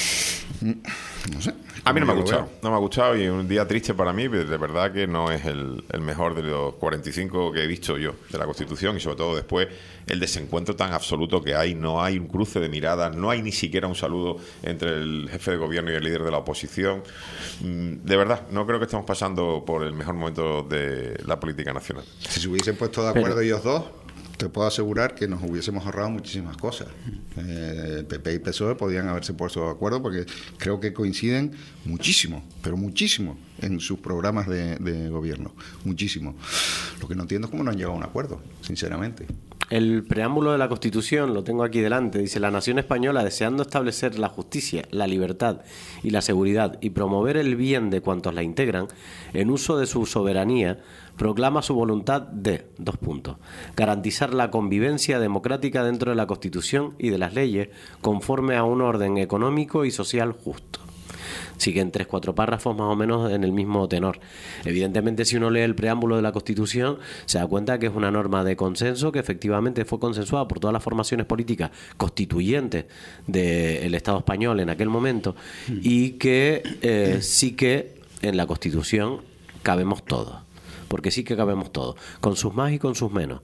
Speaker 6: No sé.
Speaker 1: A mí no me ha gustado y un día triste para mí, de verdad que no es el mejor de los 45 que he visto yo de la Constitución y sobre todo después el desencuentro tan absoluto que hay, no hay un cruce de miradas, no hay ni siquiera un saludo entre el jefe de gobierno y el líder de la oposición. De verdad, no creo que estemos pasando por el mejor momento de la política nacional.
Speaker 6: Si se hubiesen puesto de acuerdo ellos dos, te puedo asegurar que nos hubiésemos ahorrado muchísimas cosas. PP y PSOE podían haberse puesto de acuerdo porque creo que coinciden muchísimo, pero muchísimo en sus programas de gobierno. Muchísimo. Lo que no entiendo es cómo no han llegado a un acuerdo, sinceramente.
Speaker 4: El preámbulo de la Constitución, lo tengo aquí delante, dice: la nación española, deseando establecer la justicia, la libertad y la seguridad y promover el bien de cuantos la integran, en uso de su soberanía, proclama su voluntad de, garantizar la convivencia democrática dentro de la Constitución y de las leyes, conforme a un orden económico y social justo. Siguen 3-4 párrafos más o menos en el mismo tenor. Evidentemente, si uno lee el preámbulo de la Constitución, se da cuenta que es una norma de consenso que efectivamente fue consensuada por todas las formaciones políticas constituyentes del Estado español en aquel momento y que sí que en la Constitución cabemos todos. Porque sí que cabemos todos, con sus más y con sus menos.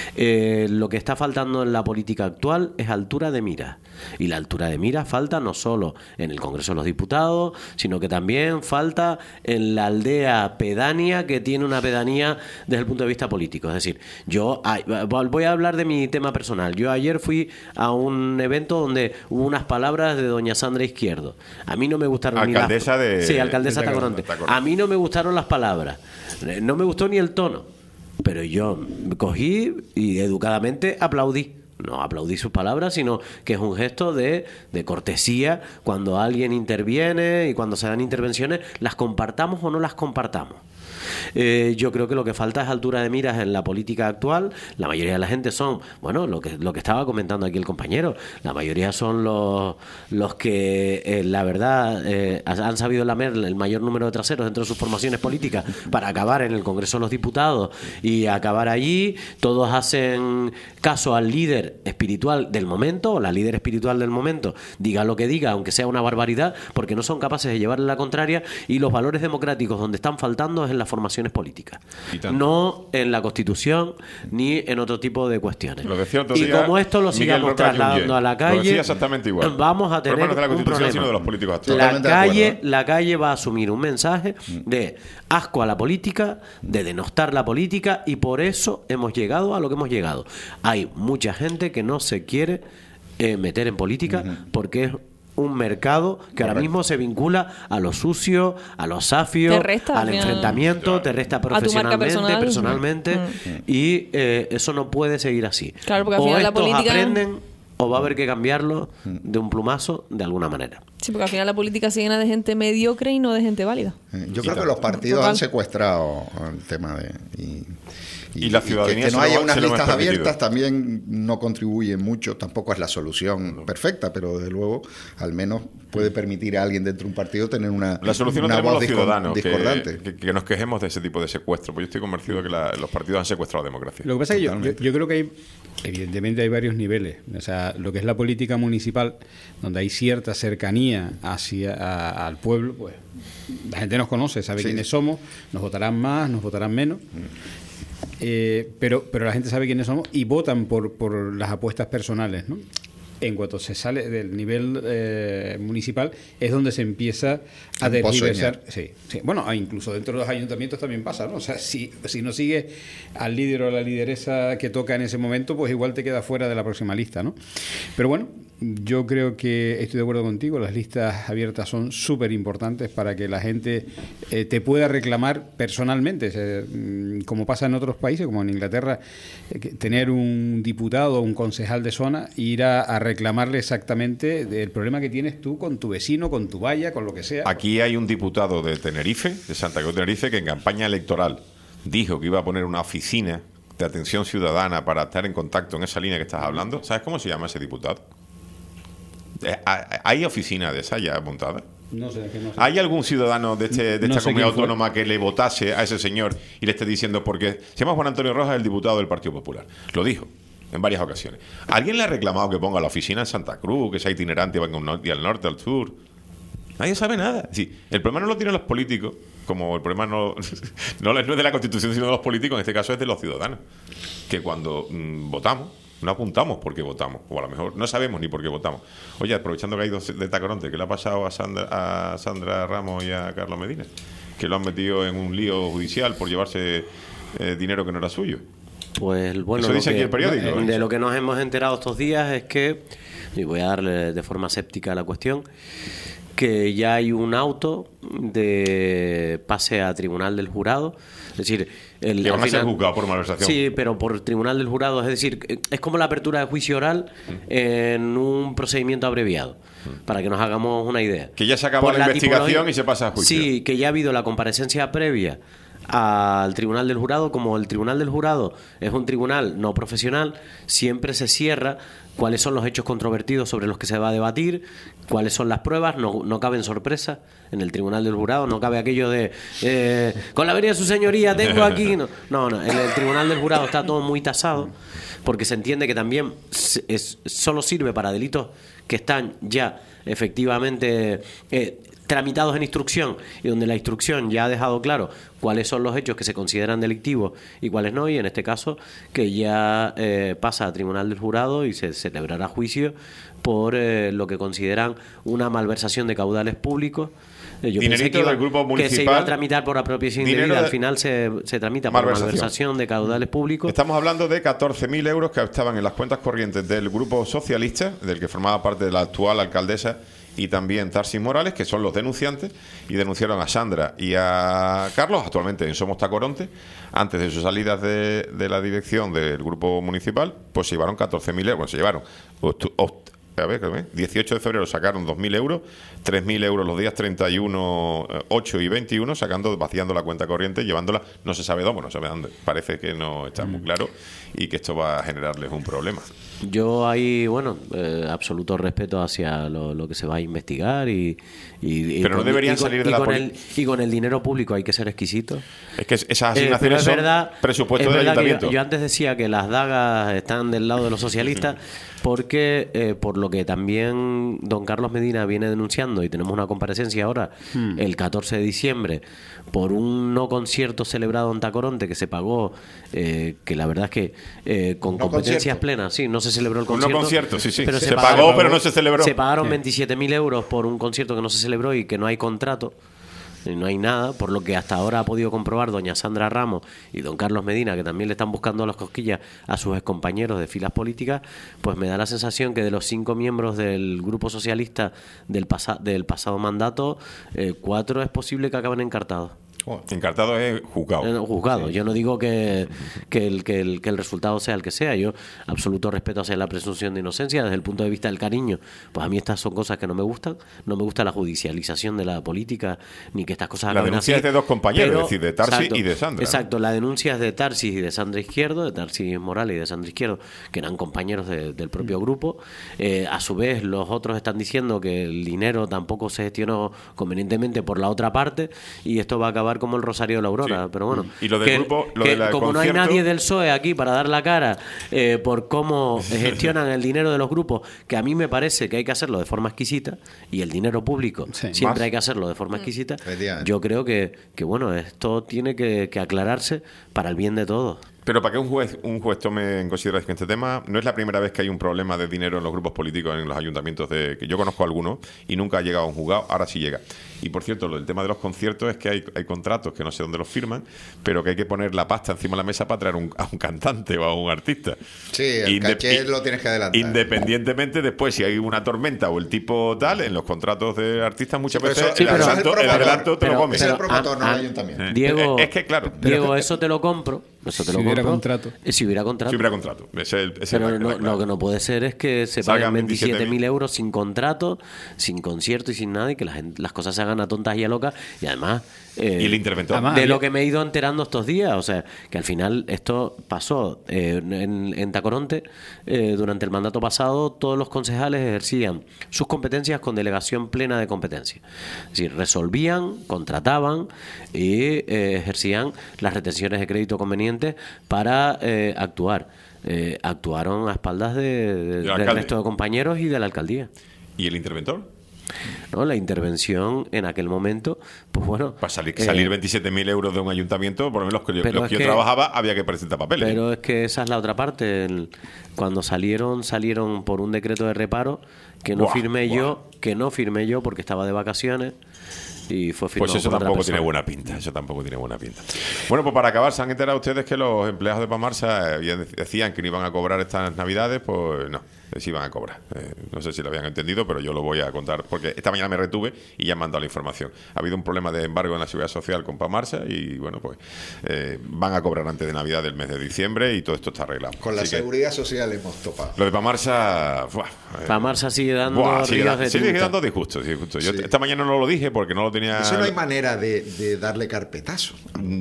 Speaker 4: Lo que está faltando en la política actual es altura de miras. Y la altura de miras falta no solo en el Congreso de los Diputados, sino que también falta en la aldea pedánea, que tiene una pedanía desde el punto de vista político. Es decir, yo voy a hablar de mi tema personal. Yo ayer fui a un evento donde hubo unas palabras de doña Sandra Izquierdo. A mí no me gustaron
Speaker 1: alcaldesa
Speaker 4: ni las... Sí, alcaldesa de Tacoronte. A mí no me gustaron las palabras. No me gustó ni el tono, pero yo cogí y educadamente aplaudí. No aplaudí sus palabras, sino que es un gesto de cortesía cuando alguien interviene y cuando se dan intervenciones, las compartamos o no las compartamos. Yo creo que lo que falta es altura de miras en la política actual. La mayoría de la gente son, bueno, lo que estaba comentando aquí el compañero, la mayoría son los que la verdad han sabido lamer el mayor número de traseros dentro de sus formaciones políticas para acabar en el Congreso de los Diputados y acabar allí. Todos hacen caso al líder espiritual del momento, o la líder espiritual del momento, diga lo que diga, aunque sea una barbaridad, porque no son capaces de llevarle la contraria, y los valores democráticos donde están faltando es en las formaciones políticas, no en la Constitución ni en otro tipo de cuestiones.
Speaker 1: Y
Speaker 4: como esto lo sigamos trasladando a la calle,
Speaker 1: exactamente igual.
Speaker 4: Vamos a tener
Speaker 1: de la
Speaker 4: un problema.
Speaker 1: Sino de los políticos actuales.
Speaker 4: La calle va a asumir un mensaje de asco a la política, de denostar la política, y por eso hemos llegado a lo que hemos llegado. Hay mucha gente que no se quiere meter en política porque es un mercado que ahora mismo se vincula a lo sucio, a lo safio, al enfrentamiento, te resta profesionalmente, personalmente, y eso no puede seguir así.
Speaker 5: Claro, porque al final la política
Speaker 4: aprenden o va a haber que cambiarlo de un plumazo de alguna manera.
Speaker 5: Sí, porque al final la política se llena de gente mediocre y no de gente válida.
Speaker 6: Yo creo que los partidos han secuestrado el tema
Speaker 1: Y la ciudadanía
Speaker 6: que no
Speaker 1: se lo-
Speaker 6: haya unas
Speaker 1: se lo hemos
Speaker 6: listas
Speaker 1: permitido.
Speaker 6: abiertas también no contribuye mucho, tampoco es la solución perfecta, pero desde luego al menos puede permitir a alguien dentro de un partido tener una,
Speaker 1: La solución la
Speaker 6: una
Speaker 1: tenemos
Speaker 6: voz
Speaker 1: los ciudadanos,
Speaker 6: discordante.
Speaker 1: que nos quejemos de ese tipo de secuestro. Pues yo estoy convencido que los partidos han secuestrado la democracia.
Speaker 2: Lo que pasa es que yo creo que hay, evidentemente hay varios niveles. O sea, lo que es la política municipal, donde hay cierta cercanía al pueblo, pues la gente nos conoce, sabe
Speaker 6: Sí.
Speaker 2: quiénes somos, nos votarán más, nos votarán menos. Pero la gente sabe quiénes somos y votan por las apuestas personales, ¿no? En cuanto se sale del nivel municipal es donde se empieza a tergiversar. Sí, sí. Bueno, incluso dentro de los ayuntamientos también pasa, ¿no? O sea, si no sigues al líder o a la lideresa que toca en ese momento, pues igual te queda fuera de la próxima lista, ¿no? Pero bueno, yo creo que estoy de acuerdo contigo, las listas abiertas son súper importantes para que la gente te pueda reclamar personalmente, como pasa en otros países, como en Inglaterra, tener un diputado o un concejal de zona, ir a reclamarle exactamente el problema que tienes tú con tu vecino, con tu valla, con lo que sea.
Speaker 1: Aquí hay un diputado de Tenerife, de Santa Cruz de Tenerife, que en campaña electoral dijo que iba a poner una oficina de atención ciudadana para estar en contacto en esa línea que estás hablando. ¿Sabes cómo se llama ese diputado? ¿Hay oficina de esa ya montada?
Speaker 2: No sé, que no sé.
Speaker 1: ¿Hay algún ciudadano de esta
Speaker 2: No sé
Speaker 1: comunidad
Speaker 2: quién fue.
Speaker 1: autónoma que le votase a ese señor y le esté diciendo porque se llama Juan Antonio Rojas, el diputado del Partido Popular? Lo dijo en varias ocasiones. ¿Alguien le ha reclamado que ponga la oficina en Santa Cruz, que sea itinerante, venga un norte, al norte, al sur? Nadie sabe nada. Sí, el problema no lo tienen los políticos, como el problema no es de la Constitución, sino de los políticos, en este caso es de los ciudadanos, que cuando votamos, no apuntamos por qué votamos, o a lo mejor no sabemos ni por qué votamos. Oye, aprovechando que hay dos de Tacoronte, ¿qué le ha pasado a Sandra Ramos y a Carlos Medina? Que lo han metido en un lío judicial por llevarse dinero que no era suyo.
Speaker 4: Pues bueno,
Speaker 1: Eso dice aquí el periódico.
Speaker 4: de lo que nos hemos enterado estos días es que, y voy a darle de forma séptica a la cuestión, que ya hay un auto de pase a tribunal del jurado. Es decir,
Speaker 1: Que van a ser juzgados por malversación.
Speaker 4: Sí, pero por tribunal del jurado. Es decir, es como la apertura de juicio oral en un procedimiento abreviado, para que nos hagamos una idea.
Speaker 1: Que ya se acabó
Speaker 4: Por
Speaker 1: la investigación
Speaker 4: tipología-
Speaker 1: y se pasa a juicio.
Speaker 4: Sí, que ya ha habido la comparecencia previa al tribunal del jurado. Como el tribunal del jurado es un tribunal no profesional, siempre se cierra cuáles son los hechos controvertidos sobre los que se va a debatir, cuáles son las pruebas, no caben sorpresas en el tribunal del jurado, no cabe aquello de con la venida de su señoría tengo aquí, no, en el tribunal del jurado está todo muy tasado, porque se entiende que también solo sirve para delitos que están ya efectivamente tramitados en instrucción, y donde la instrucción ya ha dejado claro cuáles son los hechos que se consideran delictivos y cuáles no, y en este caso que ya pasa a tribunal del jurado y se celebrará juicio por lo que consideran una malversación de caudales públicos. Yo pensé que,
Speaker 1: del grupo
Speaker 4: que se iba
Speaker 1: municipal,
Speaker 4: a tramitar por apropiación
Speaker 1: dinero
Speaker 4: indebida,
Speaker 1: de-
Speaker 4: al final se tramita por
Speaker 1: Malversación.
Speaker 4: malversación de caudales públicos.
Speaker 1: Estamos hablando de 14.000 euros que estaban en las cuentas corrientes del grupo socialista, del que formaba parte de la actual alcaldesa y también Tarsis Morales, que son los denunciantes, y denunciaron a Sandra y a Carlos, actualmente en Somos Tacoronte. Antes de sus salidas de la dirección del grupo municipal, pues se llevaron 14.000 euros. Se llevaron, 18 de febrero sacaron 2.000 euros, 3.000 euros los días 31, 8 y 21, vaciando la cuenta corriente, llevándola, no se sabe dónde, no se sabe dónde. Parece que no está muy claro y que esto va a generarles un problema.
Speaker 4: Yo ahí, bueno, absoluto respeto hacia lo que se va a investigar
Speaker 1: Pero no deberían salir de la
Speaker 4: y con el dinero público hay que ser exquisito.
Speaker 1: Es que esas
Speaker 4: Pero
Speaker 1: asignaciones
Speaker 4: es
Speaker 1: son
Speaker 4: verdad,
Speaker 1: presupuestos
Speaker 4: es
Speaker 1: del
Speaker 4: verdad que
Speaker 1: ayuntamiento.
Speaker 4: yo antes decía que las dagas están del lado de los socialistas porque por lo que también don Carlos Medina viene denunciando, y tenemos una comparecencia ahora el 14 de diciembre por un no concierto celebrado en Tacoronte que se pagó, que la verdad es que con
Speaker 6: No
Speaker 4: competencias
Speaker 6: concierto.
Speaker 4: plenas, sí, no se celebró el
Speaker 1: Un no
Speaker 4: concierto.
Speaker 1: concierto, sí, sí.
Speaker 4: Pero
Speaker 1: Se pagó, pero no se celebró.
Speaker 4: Se pagaron 27.000 euros por un concierto que no se celebró y que no hay contrato. Y no hay nada, por lo que hasta ahora ha podido comprobar doña Sandra Ramos y don Carlos Medina, que también le están buscando las cosquillas a sus excompañeros de filas políticas. Pues me da la sensación que de los 5 miembros del grupo socialista del pasado mandato, 4 es posible que acaben encartados.
Speaker 1: Encartado es juzgado.
Speaker 4: Juzgado. Yo no digo que el resultado sea el que sea. Yo absoluto respeto hacia la presunción de inocencia desde el punto de vista del cariño. Pues a mí estas son cosas que no me gustan. No me gusta la judicialización de la política ni que estas cosas
Speaker 1: La
Speaker 4: acaben
Speaker 1: denuncia
Speaker 4: así.
Speaker 1: es de dos compañeros,
Speaker 4: Pero,
Speaker 1: es decir, de Tarsis
Speaker 4: exacto,
Speaker 1: y de Sandra.
Speaker 4: Exacto, la denuncia es de Tarsis y de Sandra Izquierdo, de Tarsis Morales y de Sandra Izquierdo, que eran compañeros del propio grupo. A su vez, los otros están diciendo que el dinero tampoco se gestionó convenientemente por la otra parte y esto va a acabar como el Rosario de la Aurora.
Speaker 1: Sí.
Speaker 4: Pero bueno,
Speaker 1: Y lo del grupo, lo de la
Speaker 4: como no hay
Speaker 1: concierto-
Speaker 4: nadie del PSOE aquí para dar la cara por cómo gestionan el dinero de los grupos, que a mí me parece que hay que hacerlo de forma exquisita, y el dinero público
Speaker 2: Sí.
Speaker 4: siempre
Speaker 1: Más.
Speaker 4: hay que hacerlo de forma exquisita.
Speaker 3: Efectivamente.
Speaker 4: Yo creo que bueno, esto tiene que aclararse para el bien de todos.
Speaker 1: Pero para que un juez tome en consideración este tema, no es la primera vez que hay un problema de dinero en los grupos políticos, en los ayuntamientos, que yo conozco algunos y nunca ha llegado a un juzgado, ahora sí llega. Y por cierto, el tema de los conciertos es que hay contratos que no sé dónde los firman, pero que hay que poner la pasta encima de la mesa para traer a un cantante o a un artista.
Speaker 3: Sí, el caché lo tienes que adelantar.
Speaker 1: Independientemente después, si hay una tormenta o el tipo tal, en los contratos de artistas muchas
Speaker 3: Sí, pero
Speaker 1: veces
Speaker 3: eso- sí,
Speaker 1: el
Speaker 3: pero eso es el
Speaker 1: adelanto
Speaker 3: promotor.
Speaker 1: te lo
Speaker 4: Pero-
Speaker 1: comes.
Speaker 3: Es el
Speaker 4: pero-
Speaker 3: promotor, no el ayuntamiento.
Speaker 4: Diego,
Speaker 1: Es que, claro.
Speaker 4: Diego, eso te lo compro. Eso te
Speaker 2: Si
Speaker 4: lo
Speaker 2: hubiera
Speaker 4: compro.
Speaker 2: contrato.
Speaker 4: Si hubiera contrato.
Speaker 1: Si hubiera contrato.
Speaker 4: Pero lo que no puede ser es que se
Speaker 1: Salgan
Speaker 4: paguen 27.000
Speaker 1: 27.000
Speaker 4: euros sin contrato, sin concierto y sin nada, y que las cosas se hagan a tontas y a locas. Y además,
Speaker 1: Y el interventor.
Speaker 2: Además,
Speaker 4: de lo que me he ido enterando estos días, o sea, que al final esto pasó en Tacoronte. Durante el mandato pasado, todos los concejales ejercían sus competencias con delegación plena de competencia. Es decir, resolvían, contrataban y ejercían las retenciones de crédito convenientes para actuar. Actuaron a espaldas del
Speaker 1: alcalde.
Speaker 4: resto de compañeros y de la alcaldía.
Speaker 1: ¿Y el interventor?
Speaker 4: ¿No? La intervención en aquel momento, pues bueno.
Speaker 1: Para salir 27.000 euros de un ayuntamiento, por lo menos los
Speaker 4: pero
Speaker 1: que
Speaker 4: es
Speaker 1: yo
Speaker 4: que-
Speaker 1: trabajaba, había que presentar papeles.
Speaker 4: Pero es que esa es la otra parte. Cuando salieron por un decreto de reparo que no
Speaker 1: Buah,
Speaker 4: firmé
Speaker 1: buah.
Speaker 4: yo porque estaba de vacaciones y fue firmado
Speaker 1: Pues eso
Speaker 4: por otra
Speaker 1: tampoco
Speaker 4: persona.
Speaker 1: tiene buena pinta. Eso tampoco tiene buena pinta. Bueno, pues para acabar, ¿se han enterado ustedes que los empleados de Pamarsa decían que no iban a cobrar estas Navidades? Pues no, sí iban a cobrar. No sé si lo habían entendido, pero yo lo voy a contar porque esta mañana me retuve y ya me han dado la información. Ha habido un problema de embargo en la Seguridad Social con Pamarsa y bueno, pues van a cobrar antes de Navidad del mes de diciembre y todo esto está arreglado.
Speaker 3: Con la
Speaker 1: Así que
Speaker 3: seguridad social hemos topado.
Speaker 1: lo de Pamarsa...
Speaker 4: Pamarsa sigue dando
Speaker 1: sigue
Speaker 4: ríos de
Speaker 1: sigue
Speaker 4: tinta.
Speaker 1: dando disgusto. Yo
Speaker 3: Sí.
Speaker 1: esta mañana no lo dije porque no lo tenía...
Speaker 3: Eso no hay manera de darle carpetazo.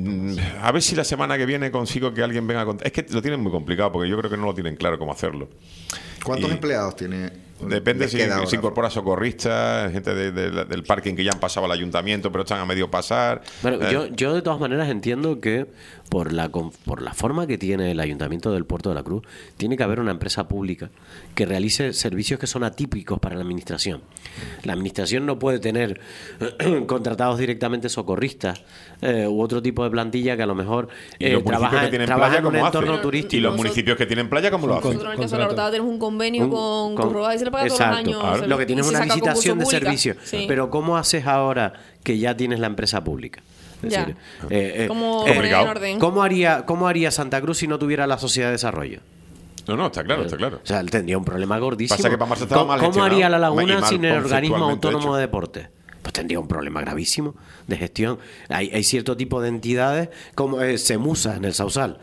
Speaker 1: A ver si la semana que viene consigo que alguien venga a contar. Es que lo tienen muy complicado porque yo creo que no lo tienen claro cómo hacerlo.
Speaker 3: ¿Cuántos
Speaker 1: Y-
Speaker 3: empleados tiene?
Speaker 1: Depende
Speaker 3: les
Speaker 1: si
Speaker 3: queda
Speaker 1: se
Speaker 3: ahora?
Speaker 1: incorpora socorristas, gente del parking que ya han pasado al ayuntamiento pero están a medio pasar.
Speaker 4: Bueno, yo de todas maneras entiendo que por la forma que tiene el Ayuntamiento del Puerto de la Cruz, tiene que haber una empresa pública que realice servicios que son atípicos para la administración. La administración no puede tener contratados directamente socorristas u otro tipo de plantilla que a lo mejor
Speaker 1: Y los municipios
Speaker 4: trabaja
Speaker 1: que tienen
Speaker 4: trabaja
Speaker 1: playa,
Speaker 4: en un
Speaker 1: ¿cómo
Speaker 4: entorno
Speaker 1: hacen?
Speaker 4: turístico.
Speaker 1: Y los municipios que tienen playa, ¿cómo lo hacen?
Speaker 5: Nosotros en el caso de la Hortada tenemos un convenio con Corroba y se le paga todos los
Speaker 4: Exacto.
Speaker 5: años.
Speaker 1: Claro.
Speaker 4: Lo que tienes
Speaker 5: y
Speaker 4: es
Speaker 5: se
Speaker 4: una
Speaker 5: saca concurso
Speaker 4: licitación de
Speaker 5: pública.
Speaker 4: servicio.
Speaker 5: Sí.
Speaker 4: Pero ¿cómo haces ahora que ya tienes la empresa pública? Es
Speaker 5: Ya.
Speaker 4: decir,
Speaker 5: ¿Cómo
Speaker 1: complicado.
Speaker 5: poner en orden?
Speaker 4: ¿Cómo haría Santa Cruz si no tuviera la sociedad de desarrollo?
Speaker 1: No, está claro, está claro.
Speaker 4: O sea, él tendría un problema gordísimo.
Speaker 1: Pasa que Pamarsa estaba
Speaker 4: ¿Cómo,
Speaker 1: mal
Speaker 4: cómo
Speaker 1: gestionado
Speaker 4: haría la
Speaker 1: y
Speaker 4: Laguna
Speaker 1: mal
Speaker 4: sin el organismo
Speaker 1: conceptualmente
Speaker 4: autónomo
Speaker 1: hecho.
Speaker 4: de deporte? Pues tendría un problema gravísimo de gestión. Hay cierto tipo de entidades, como Semusa en el Sausal.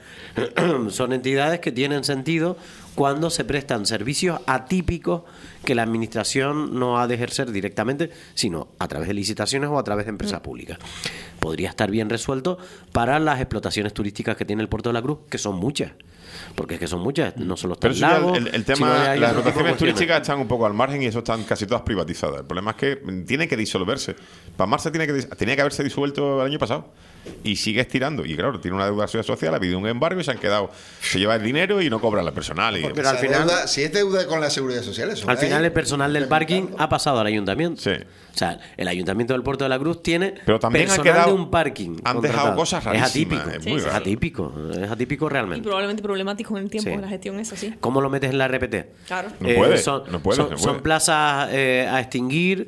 Speaker 4: Son entidades que tienen sentido cuando se prestan servicios atípicos que la administración no ha de ejercer directamente, sino a través de licitaciones o a través de empresas públicas. Podría estar bien resuelto para las explotaciones turísticas que tiene el Puerto de la Cruz, que son muchas. Porque es que son muchas, no solo está
Speaker 1: Pero
Speaker 4: el
Speaker 1: eso ya
Speaker 4: lago,
Speaker 1: el
Speaker 4: sino
Speaker 1: tema,
Speaker 4: que hay
Speaker 1: las
Speaker 4: otro tipo de
Speaker 1: explotaciones
Speaker 4: cuestiones.
Speaker 1: turísticas están un poco al margen y eso están casi todas privatizadas. El problema es que tiene que disolverse. Pamarsa tenía que haberse disuelto el año pasado y sigue estirando. Y claro, tiene una deuda social, ha habido un embargo y se han quedado, se lleva el dinero y no cobra la personal. Y,
Speaker 4: Pero al
Speaker 3: Esa
Speaker 4: final-
Speaker 3: deuda- si es deuda con la seguridad social, eso
Speaker 4: Al
Speaker 3: hay
Speaker 4: final el personal del
Speaker 3: que
Speaker 4: parking
Speaker 3: implementarlo.
Speaker 4: ha pasado al ayuntamiento.
Speaker 1: Sí.
Speaker 4: O sea, el ayuntamiento del Puerto de la Cruz tiene
Speaker 1: Pero también han
Speaker 4: personal
Speaker 1: quedado-
Speaker 4: de un parking.
Speaker 1: han
Speaker 4: contratado.
Speaker 1: dejado cosas
Speaker 4: Es
Speaker 1: rarísimas,
Speaker 4: atípico.
Speaker 1: es muy raro.
Speaker 4: Es atípico
Speaker 5: Y
Speaker 4: realmente.
Speaker 5: probablemente problemático en el tiempo
Speaker 4: Sí.
Speaker 5: de la gestión, eso sí.
Speaker 4: ¿Cómo lo metes en la RPT?
Speaker 5: Claro.
Speaker 1: No puede,
Speaker 4: son,
Speaker 1: no puede,
Speaker 4: son-
Speaker 1: no
Speaker 4: son
Speaker 1: puede.
Speaker 4: plazas a extinguir.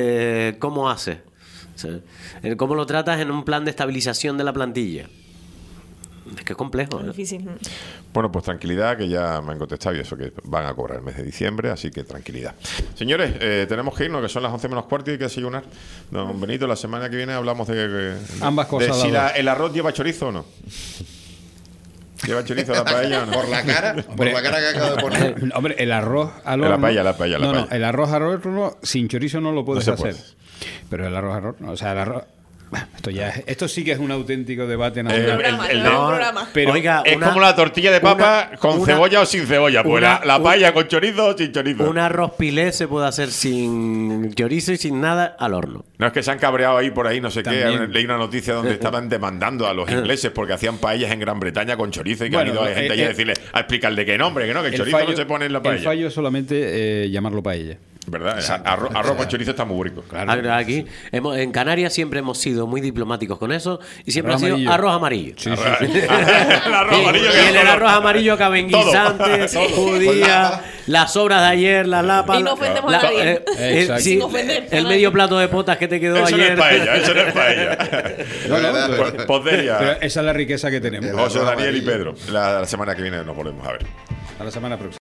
Speaker 4: ¿Cómo haces? O sea, ¿cómo lo tratas en un plan de estabilización de la plantilla? Es que es complejo.
Speaker 5: Es
Speaker 4: ¿eh?
Speaker 5: difícil.
Speaker 1: Bueno, pues tranquilidad, que ya me han contestado y eso que van a cobrar el mes de diciembre, así que tranquilidad. Señores, tenemos que irnos, que son las 11 menos cuarto y hay que desayunar. Don Benito, la semana que viene hablamos de
Speaker 2: Ambas cosas
Speaker 1: de si
Speaker 2: las dos.
Speaker 1: el arroz lleva chorizo o no. ¿Lleva chorizo la paella o no?
Speaker 6: Por la cara que acabo de poner.
Speaker 2: Hombre, el arroz al
Speaker 1: La
Speaker 2: horno.
Speaker 1: paella.
Speaker 2: No,
Speaker 1: paella.
Speaker 2: el arroz al horno sin chorizo no lo puedes
Speaker 1: No se
Speaker 2: hacer. Pero el arroz al horno, o sea, el arroz. Esto sí que es un auténtico debate nacional.
Speaker 5: Programa.
Speaker 2: Pero
Speaker 4: Oiga,
Speaker 1: Es como la tortilla de papa con cebolla o sin cebolla. Pues la paella con chorizo o sin chorizo.
Speaker 4: Un arroz pilé se puede hacer sin chorizo y sin nada al horno.
Speaker 1: No es que se han cabreado ahí por ahí, no sé
Speaker 2: También.
Speaker 1: qué. Leí una noticia donde estaban demandando a los ingleses porque hacían paellas en Gran Bretaña con chorizo y que
Speaker 2: Bueno,
Speaker 1: han ido la gente allí a decirle, a explicarle que no, que el chorizo no se pone en la
Speaker 2: El
Speaker 1: paella.
Speaker 2: fallo es solamente llamarlo paella.
Speaker 1: ¿Verdad? Arroz con chorizo está muy rico.
Speaker 4: Aquí, en Canarias siempre hemos sido muy diplomáticos con eso y siempre
Speaker 2: Arroz
Speaker 4: ha sido
Speaker 2: amarillo.
Speaker 4: arroz amarillo.
Speaker 1: El arroz amarillo
Speaker 4: Y
Speaker 1: que
Speaker 4: en el arroz amarillo caben guisantes, judías, las sobras de ayer, las lapas.
Speaker 5: Y no ofendemos a nadie.
Speaker 2: Exacto.
Speaker 5: Sin ofender a
Speaker 4: el
Speaker 5: nadie.
Speaker 4: medio plato de potas que te quedó
Speaker 1: Eso no
Speaker 4: ayer.
Speaker 1: es paella, eso no es paella.
Speaker 2: Pero
Speaker 1: Podría.
Speaker 2: esa es la riqueza que tenemos.
Speaker 1: José Daniel y Pedro. La semana que viene nos volvemos a ver.
Speaker 2: A la semana próxima.